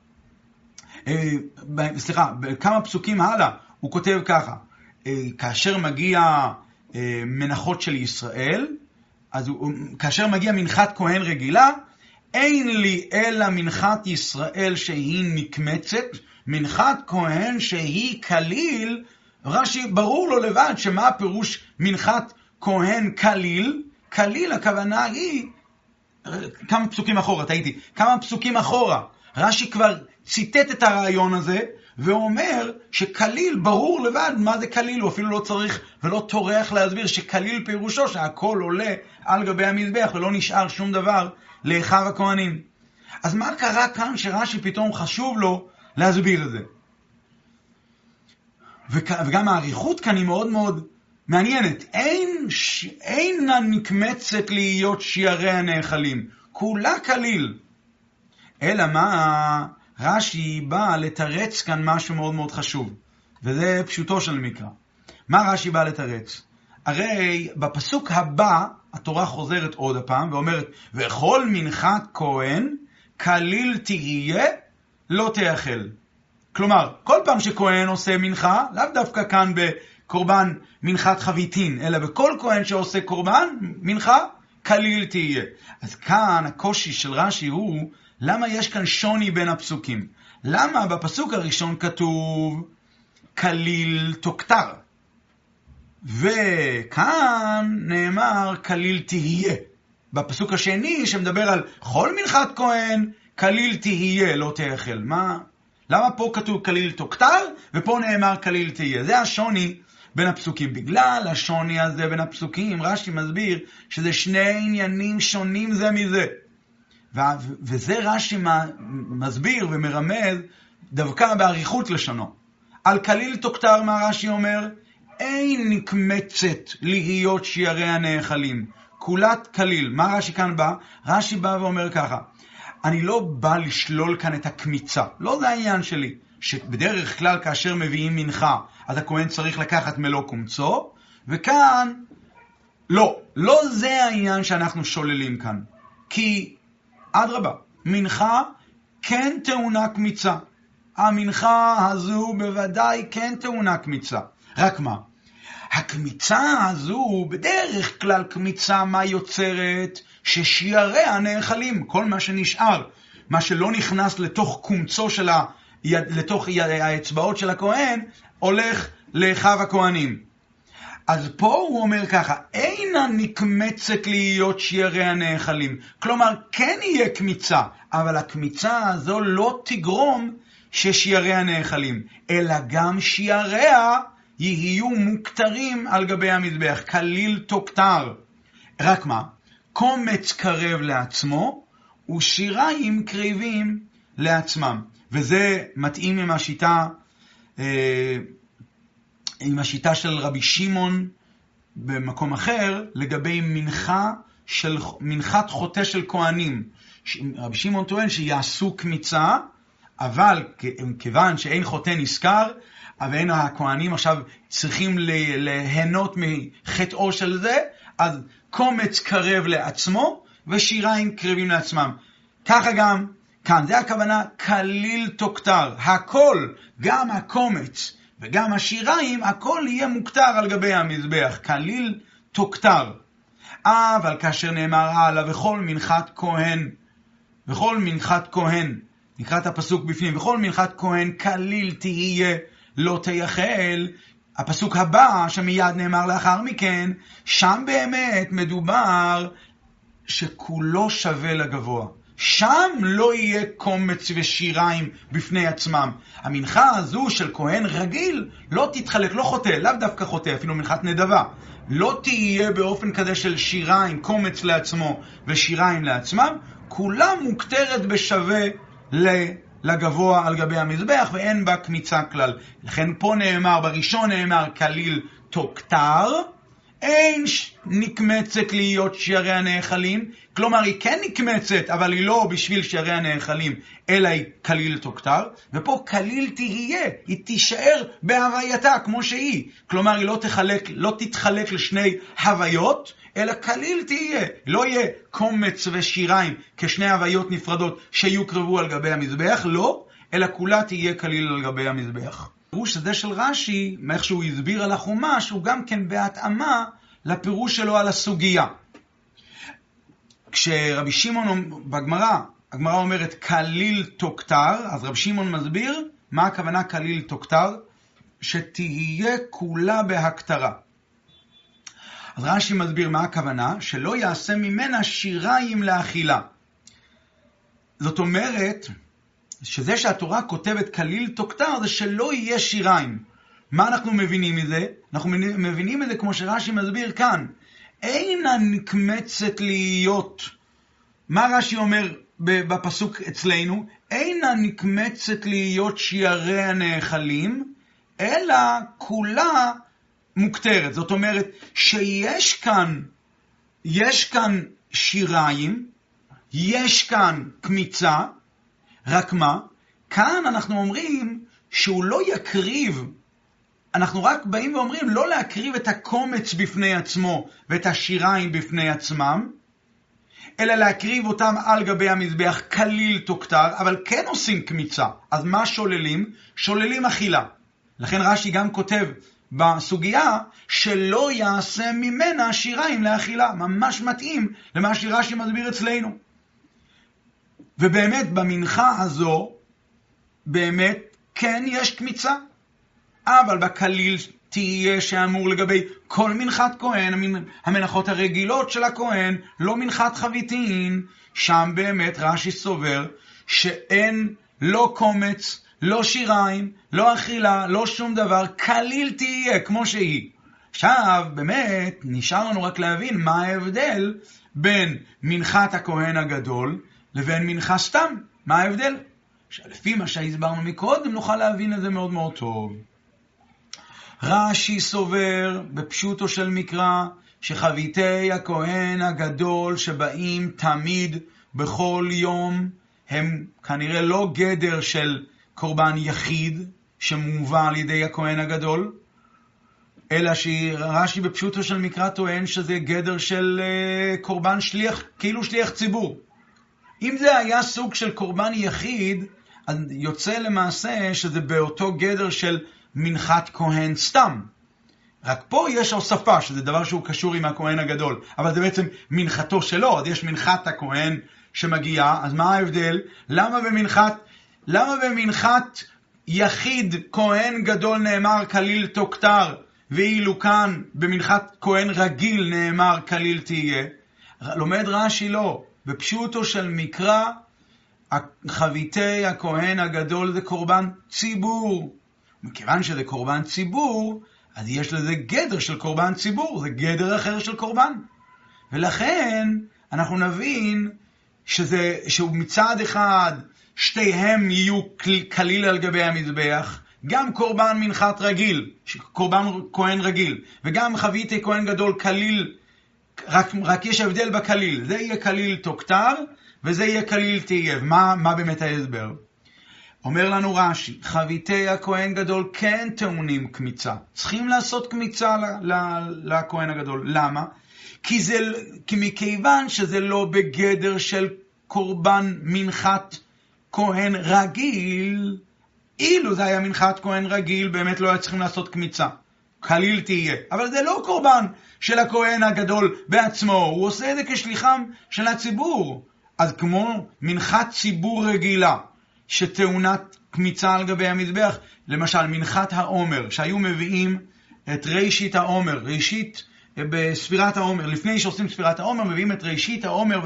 בכמה פסוקים הלאה, הוא כותב ככה, כאשר מגיע מנחות של ישראל, אז כאשר מגיע מנחת כהן רגילה, אין לי אלא מנחת ישראל שהיא נקמצת, מנחת כהן שהיא כליל. רש"י ברור לו לבד שמה הפירוש מנחת כהן כליל. כליל הכוונה היא, כמה פסוקים אחורה, רש"י כבר ציטט את הרעיון הזה, ואומר שכליל ברור לבד מה זה כליל, הוא אפילו לא צריך ולא טורח להסביר שכליל פירושו שהכל עולה על גבי המזבח ולא נשאר שום דבר לאחיו הכהנים. אז מה קרה כאן שרש"י פתאום חשוב לו להסביר את זה? וגם העריכות כאן היא מאוד מאוד מעניינת. אין נקמצת להיות שיערי הנאכלים, כולה כליל. אלא מה? רש"י בא לתרץ כאן משהו מאוד מאוד חשוב, וזה פשוטו של מקרא. מה רש"י בא לתרץ? הרי בפסוק הבא התורה חוזרת עוד הפעם ואומרת, וכל מנחת כהן כליל תהיה לא תאכל. כלומר, כל פעם שכהן עושה מנחה, לאו דווקא כאן בקורבן מנחת חביתין, אלא בכל כהן שעושה קורבן מנחה כליל תהיה. אז כאן הקושי של רש"י הוא, למה יש כאן שוני בין הפסוקים? למה בפסוק הראשון כתוב כליל תוקטר, וכאן נאמר כליל תהיה? בפסוק השני שמדבר על כל מנחת כהן כליל תהיה לא תאכל. למה פה כתוב כליל תוקטר ופה נאמר כליל תהיה? זה השוני בין הפסוקים. בגלל השוני הזה בין הפסוקים רש"י מסביר שזה שני עניינים שונים זה מזה. וזה רש"י מסביר ומרמז דווקא בעריכות לשונו. על כליל תוקטר מה רש"י אומר? אין נקמצת להיות שיערי הנאכלים, כולת כליל. מה רש"י כאן בא? רש"י בא ואומר ככה, אני לא בא לשלול כאן את הקמיצה, לא זה העניין שלי, שבדרך כלל כאשר מביאים מנחה אז הכהן צריך לקחת מלוא קומצו, וכאן לא זה העניין שאנחנו שוללים כאן, כי אדרבה, מנחה כן טעונה קמיצה. המנחה הזו בוודאי כן טעונה קמיצה. רק מה? הקמיצה הזו בדרך כלל קמיצה מה יוצרת? ששיערי הנאכלים, כל מה שנשאר, מה שלא נכנס לתוך קומצו לתוך האצבעות של הכהן, הולך לאחיו הכהנים. אז פה הוא אומר ככה, אינה נקמצת להיות שיערי הנאכלים. כלומר, כן יהיה קמיצה, אבל הקמיצה הזו לא תגרום ששיערי הנאכלים, אלא גם שיעריה יהיו מוקטרים על גבי המזבח, כליל תוקטר. רק מה? קומץ קרב לעצמו ושיריים קריבים לעצמם. וזה מתאים עם השיטה של רבי שמעון במקום אחר, לגבי מנחת חוטא של כהנים. רבי שמעון טוען שיעשו קמיצה, אבל כיוון שאין חוטא נזכר, ואין הכהנים עכשיו צריכים ליהנות מחטאו של זה, אז קומץ קרב לעצמו ושיריים קרבים לעצמם. ככה גם כאן, זה הכוונה כליל תוקטר. הכל, גם הקומץ וגם השיריים, הכל יהיה מוקטר על גבי המזבח, כליל תוקטר. אבל כאשר נאמר הלאה, וכל מנחת כהן, נקרא את הפסוק בפנים, וכל מנחת כהן כליל תהיה לא תאכל, הפסוק הבא שמיד נאמר לאחר מכן, שם באמת מדובר שכולו שווה לגבוה. שם לא יהיה קומץ ושיריים בפני עצמם. המנחה הזו של כהן רגיל לא תתחלק, לא חוטא, לאו דווקא חוטא, אפילו מנחת נדבה. לא תהיה באופן כזה של שיריים, קומץ לעצמו ושיריים לעצמם, כולה מוקטרת בשווה לגבוה על גבי המזבח, ואין בה קמיצה כלל. לכן פה נאמר, בראשון נאמר כליל תוקטר, אין נקמצת להיות שערי הנאכלים, כלומר היא כן נקמצת, אבל היא לא בשביל שערי הנאכלים, אלא היא כליל תוקטר, ופה כליל תהיה, היא תישאר בהווייתה כמו שהיא, כלומר היא לא תתחלק לשני הוויות, אלא כליל תהיה, לא יהיה קומץ ושיריים כשני הוויות נפרדות שיוקרבו על גבי המזבח, לא, אלא כולה תהיה כליל על גבי המזבח. הפירוש הזה של רש"י, מאיך שהוא הסביר על החומש, הוא גם כן בהתאמה לפירוש שלו על הסוגיה. כשרבי שמעון בגמרא, הגמרא אומרת כליל תוקטר, אז רבי שמעון מסביר מה הכוונה כליל תוקטר, שתהיה כולה בהקטרה. אז רש"י מסביר מה הכוונה, שלא יעשה ממנה שיריים לאכילה. זאת אומרת, שזה שהתורה כותבת כליל תוקטר, זה שלא יהיה שיריים. מה אנחנו מבינים מזה? אנחנו מבינים מזה כמו שרש"י מסביר כאן. אינה נקמצת להיות. מה רש"י אומר בפסוק אצלנו? אינה נקמצת להיות שיערי הנאכלים, אלא כולה מוקטרת. זאת אומרת שיש כאן שיריים, יש כאן קמיצה, רק מה? כאן אנחנו אומרים שהוא לא יקריב, אנחנו רק באים ואומרים לא להקריב את הקומץ בפני עצמו ואת השיריים בפני עצמם, אלא להקריב אותם על גבי המזבח כליל תוקטר, אבל כן עושים קמיצה. אז מה שוללים? שוללים אכילה. לכן רש"י גם כותב בסוגיה שלא יעשה ממנה שיריים לאכילה. ממש מתאים למה שרש"י מסביר אצלנו. ובאמת במנחה הזו, באמת כן יש קמיצה, אבל בכליל תהיה שאמור לגבי כל מנחת כהן, המנחות הרגילות של הכהן, לא מנחת חביתין, שם באמת רש"י סובר שאין לא קומץ, לא שיריים, לא אכילה, לא שום דבר, כליל תהיה כמו שהיא. עכשיו באמת נשאר לנו רק להבין מה ההבדל בין מנחת הכהן הגדול לבין מנחה סתם. מה ההבדל? שלפי מה שהסברנו מקודם נוכל להבין את זה מאוד מאוד טוב. רש"י סובר בפשוטו של מקרא שחביתי הכהן הגדול שבאים תמיד בכל יום הם כנראה לא גדר של קורבן יחיד שמובא על ידי הכהן הגדול, אלא שרש"י בפשוטו של מקרא טוען שזה גדר של קורבן שליח, כאילו שליח ציבור. אם זה היה סוג של קורבן יחיד, אז יוצא למעשה שזה באותו גדר של מנחת כהן סתם. רק פה יש הוספה, שזה דבר שהוא קשור עם הכהן הגדול, אבל זה בעצם מנחתו שלו, אז יש מנחת הכהן שמגיע, אז מה ההבדל? למה במנחת יחיד כהן גדול נאמר כליל תוקטר, ואילו כאן במנחת כהן רגיל נאמר כליל תהיה? לומד רש"י לא. בפשוטו של מקרא, חביתי הכהן הגדול זה קורבן ציבור. מכיוון שזה קורבן ציבור, אז יש לזה גדר של קורבן ציבור, זה גדר אחר של קורבן. ולכן אנחנו נבין שהוא מצד אחד שתיהם יהיו כליל על גבי המזבח, גם קורבן מנחת רגיל, קורבן כהן רגיל, וגם חביתי כהן גדול כליל, רק יש הבדל בכליל. זה יהיה כליל תוקטר, וזה יהיה כליל תהיה. מה באמת ההסבר? אומר לנו רש"י, חביתי הכהן גדול כן טעונים קמיצה. צריכים לעשות קמיצה לכהן הגדול. למה? כי מכיוון שזה לא בגדר של קורבן מנחת כהן רגיל, אילו זה היה מנחת כהן רגיל, באמת לא היה צריכים לעשות קמיצה. כליל תהיה. אבל זה לא קורבן של הכהן הגדול בעצמו, הוא עושה את זה כשליחם של הציבור. אז כמו מנחת ציבור רגילה, שטעונת קמיצה על גבי המזבח, למשל מנחת העומר, שהיו מביאים את ראשית העומר, ראשית בספירת העומר, לפני שעושים ספירת העומר, מביאים את ראשית העומר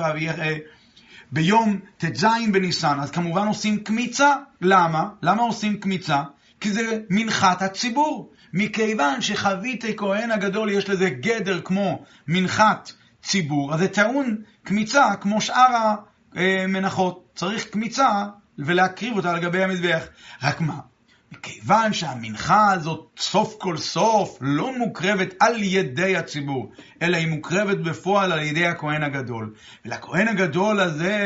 ביום ט"ז בניסן, אז כמובן עושים קמיצה. למה? למה עושים קמיצה? כי זה מנחת הציבור. מכיוון שחביתי כהן הגדול יש לזה גדר כמו מנחת ציבור, אז זה טעון קמיצה כמו שאר המנחות. צריך קמיצה ולהקריב אותה על גבי המזבח. רק מה? מכיוון שהמנחה הזאת סוף כל סוף לא מוקרבת על ידי הציבור, אלא היא מוקרבת בפועל על ידי הכהן הגדול. ולכהן הגדול הזה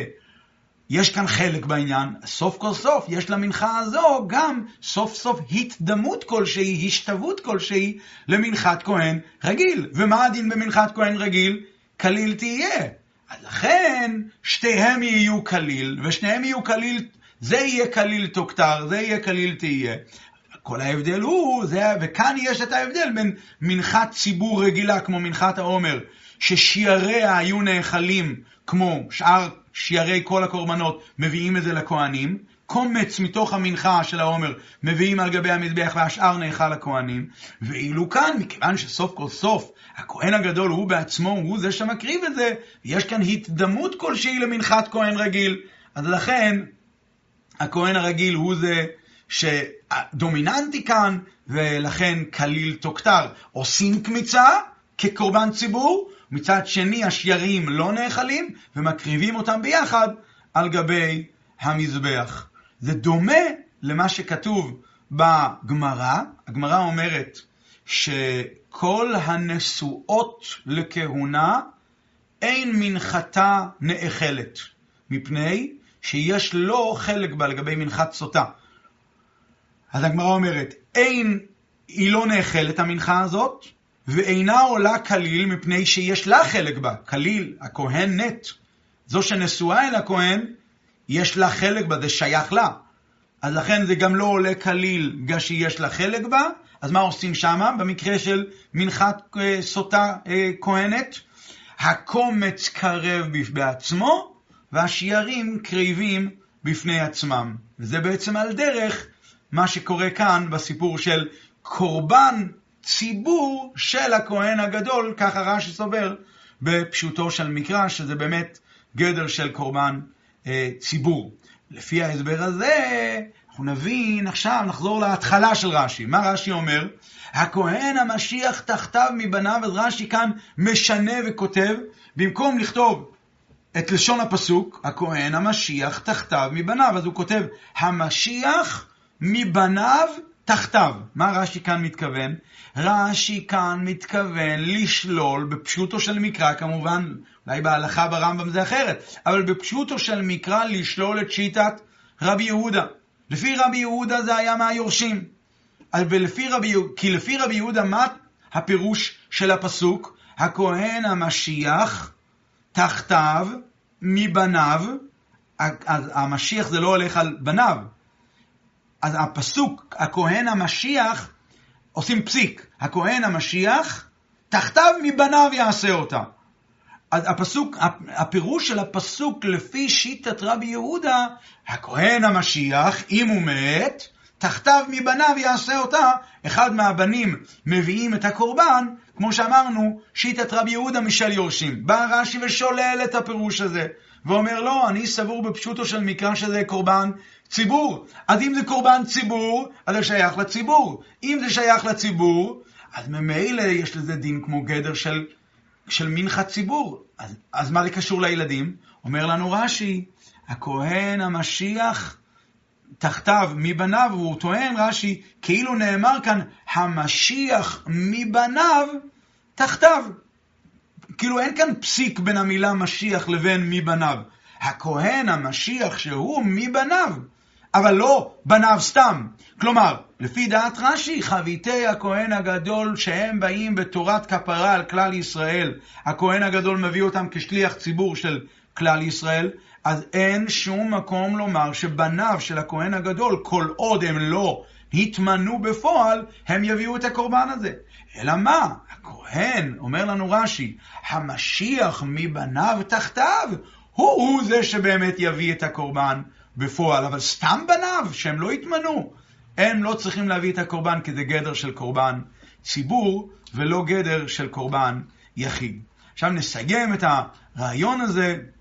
יש כאן חלק בעניין. סוף כל סוף יש למנחה הזו גם סוף סוף התדמות כלשהי, השתוות כלשהי למנחת כהן רגיל. ומה הדין במנחת כהן רגיל? כליל תהיה. אז לכן שתיהם יהיו כליל, ושניהם יהיו כליל, זה יהיה כליל תוקטר, זה יהיה כליל תהיה. כל ההבדל הוא, וכאן יש את ההבדל בין מנחת ציבור רגילה כמו מנחת העומר, ששיעריה היו נאכלים כמו שאר שיערי כל הקורבנות, מביאים את זה לכהנים, קומץ מתוך המנחה של העומר מביאים על גבי המזבח והשאר נאכל לכהנים. ואילו כאן, מכיוון שסוף כל סוף הכהן הגדול הוא בעצמו, הוא זה שמקריב את זה, יש כאן התדמות כלשהי למנחת כהן רגיל, אז לכן הכהן הרגיל הוא זה שדומיננטי כאן, ולכן כליל תוקטר. עושים קמיצה כקורבן ציבור, מצד שני השיירים לא נאכלים, ומקריבים אותם ביחד על גבי המזבח. זה דומה למה שכתוב בגמרא. הגמרא אומרת שכל הנשואות לכהונה אין מנחתה נאכלת, מפני שיש לו חלק בה לגבי מנחת סוטה. אז הגמרא אומרת, היא לא נאכלת המנחה הזאת, ואינה עולה כליל מפני שיש לה חלק בה. כליל, הכהן נט, זו שנשואה אל הכהן, יש לה חלק בה, זה שייך לה. אז לכן זה גם לא עולה כליל בגלל שיש לה חלק בה. אז מה עושים שמה? במקרה של מנחת סוטה כהנת, הקומץ קרב בעצמו, והשיירים קריבים בפני עצמם. וזה בעצם על דרך מה שקורה כאן בסיפור של קורבן ציבור של הכהן הגדול, ככה רש"י סובר בפשוטו של מקרא, שזה באמת גדר של קורבן ציבור. לפי ההסבר הזה, אנחנו נבין, עכשיו נחזור להתחלה של רש"י. מה רש"י אומר? הכהן המשיח תחתיו מבניו. אז רש"י כאן משנה וכותב, במקום לכתוב את לשון הפסוק, הכהן המשיח תחתיו מבניו, אז הוא כותב, המשיח מבניו תחתיו. מה רש"י כאן מתכוון? רש"י כאן מתכוון לשלול, בפשוטו של מקרא כמובן, אולי בהלכה ברמב"ם זה אחרת, אבל בפשוטו של מקרא לשלול את שיטת רבי יהודה. לפי רבי יהודה זה היה מהיורשים. כי לפי רבי יהודה מה הפירוש של הפסוק? הכהן המשיח תחתיו מבניו. אז המשיח זה לא הולך על בניו. אז הפסוק, הכהן המשיח, עושים פסיק. הכהן המשיח תחתיו מבניו יעשה אותה. אז הפירוש של הפסוק לפי שיטת רבי יהודה, הכהן המשיח, אם הוא מת, תחתיו מבניו יעשה אותה. אחד מהבנים מביאים את הקורבן, כמו שאמרנו, שיטת רבי יהודה משל יורשים. בא רש"י ושולל את הפירוש הזה, ואומר לא, אני סבור בפשוטו של מקרא שזה קורבן ציבור. אז אם זה קורבן ציבור, אז זה שייך לציבור. אם זה שייך לציבור, אז ממילא יש לזה דין כמו גדר של מנחת ציבור. אז מה זה קשור לילדים? אומר לנו רש"י, הכהן המשיח תחתיו מבניו, והוא טוען רש"י, כאילו נאמר כאן, המשיח מבניו תחתיו. כאילו אין כאן פסיק בין המילה משיח לבין מבניו. הכהן המשיח שהוא מבניו, אבל לא בניו סתם. כלומר, לפי דעת רש"י, חביתי הכהן הגדול שהם באים בתורת כפרה על כלל ישראל, הכהן הגדול מביא אותם כשליח ציבור של כלל ישראל, אז אין שום מקום לומר שבניו של הכהן הגדול, כל עוד הם לא התמנו בפועל, הם יביאו את הקורבן הזה. אלא מה? הכהן, אומר לנו רש"י, המשיח מבניו תחתיו, הוא זה שבאמת יביא את הקורבן בפועל. אבל סתם בניו שהם לא התמנו, הם לא צריכים להביא את הקורבן, כי זה גדר של קורבן ציבור ולא גדר של קורבן יחיד. עכשיו נסיים את הרעיון הזה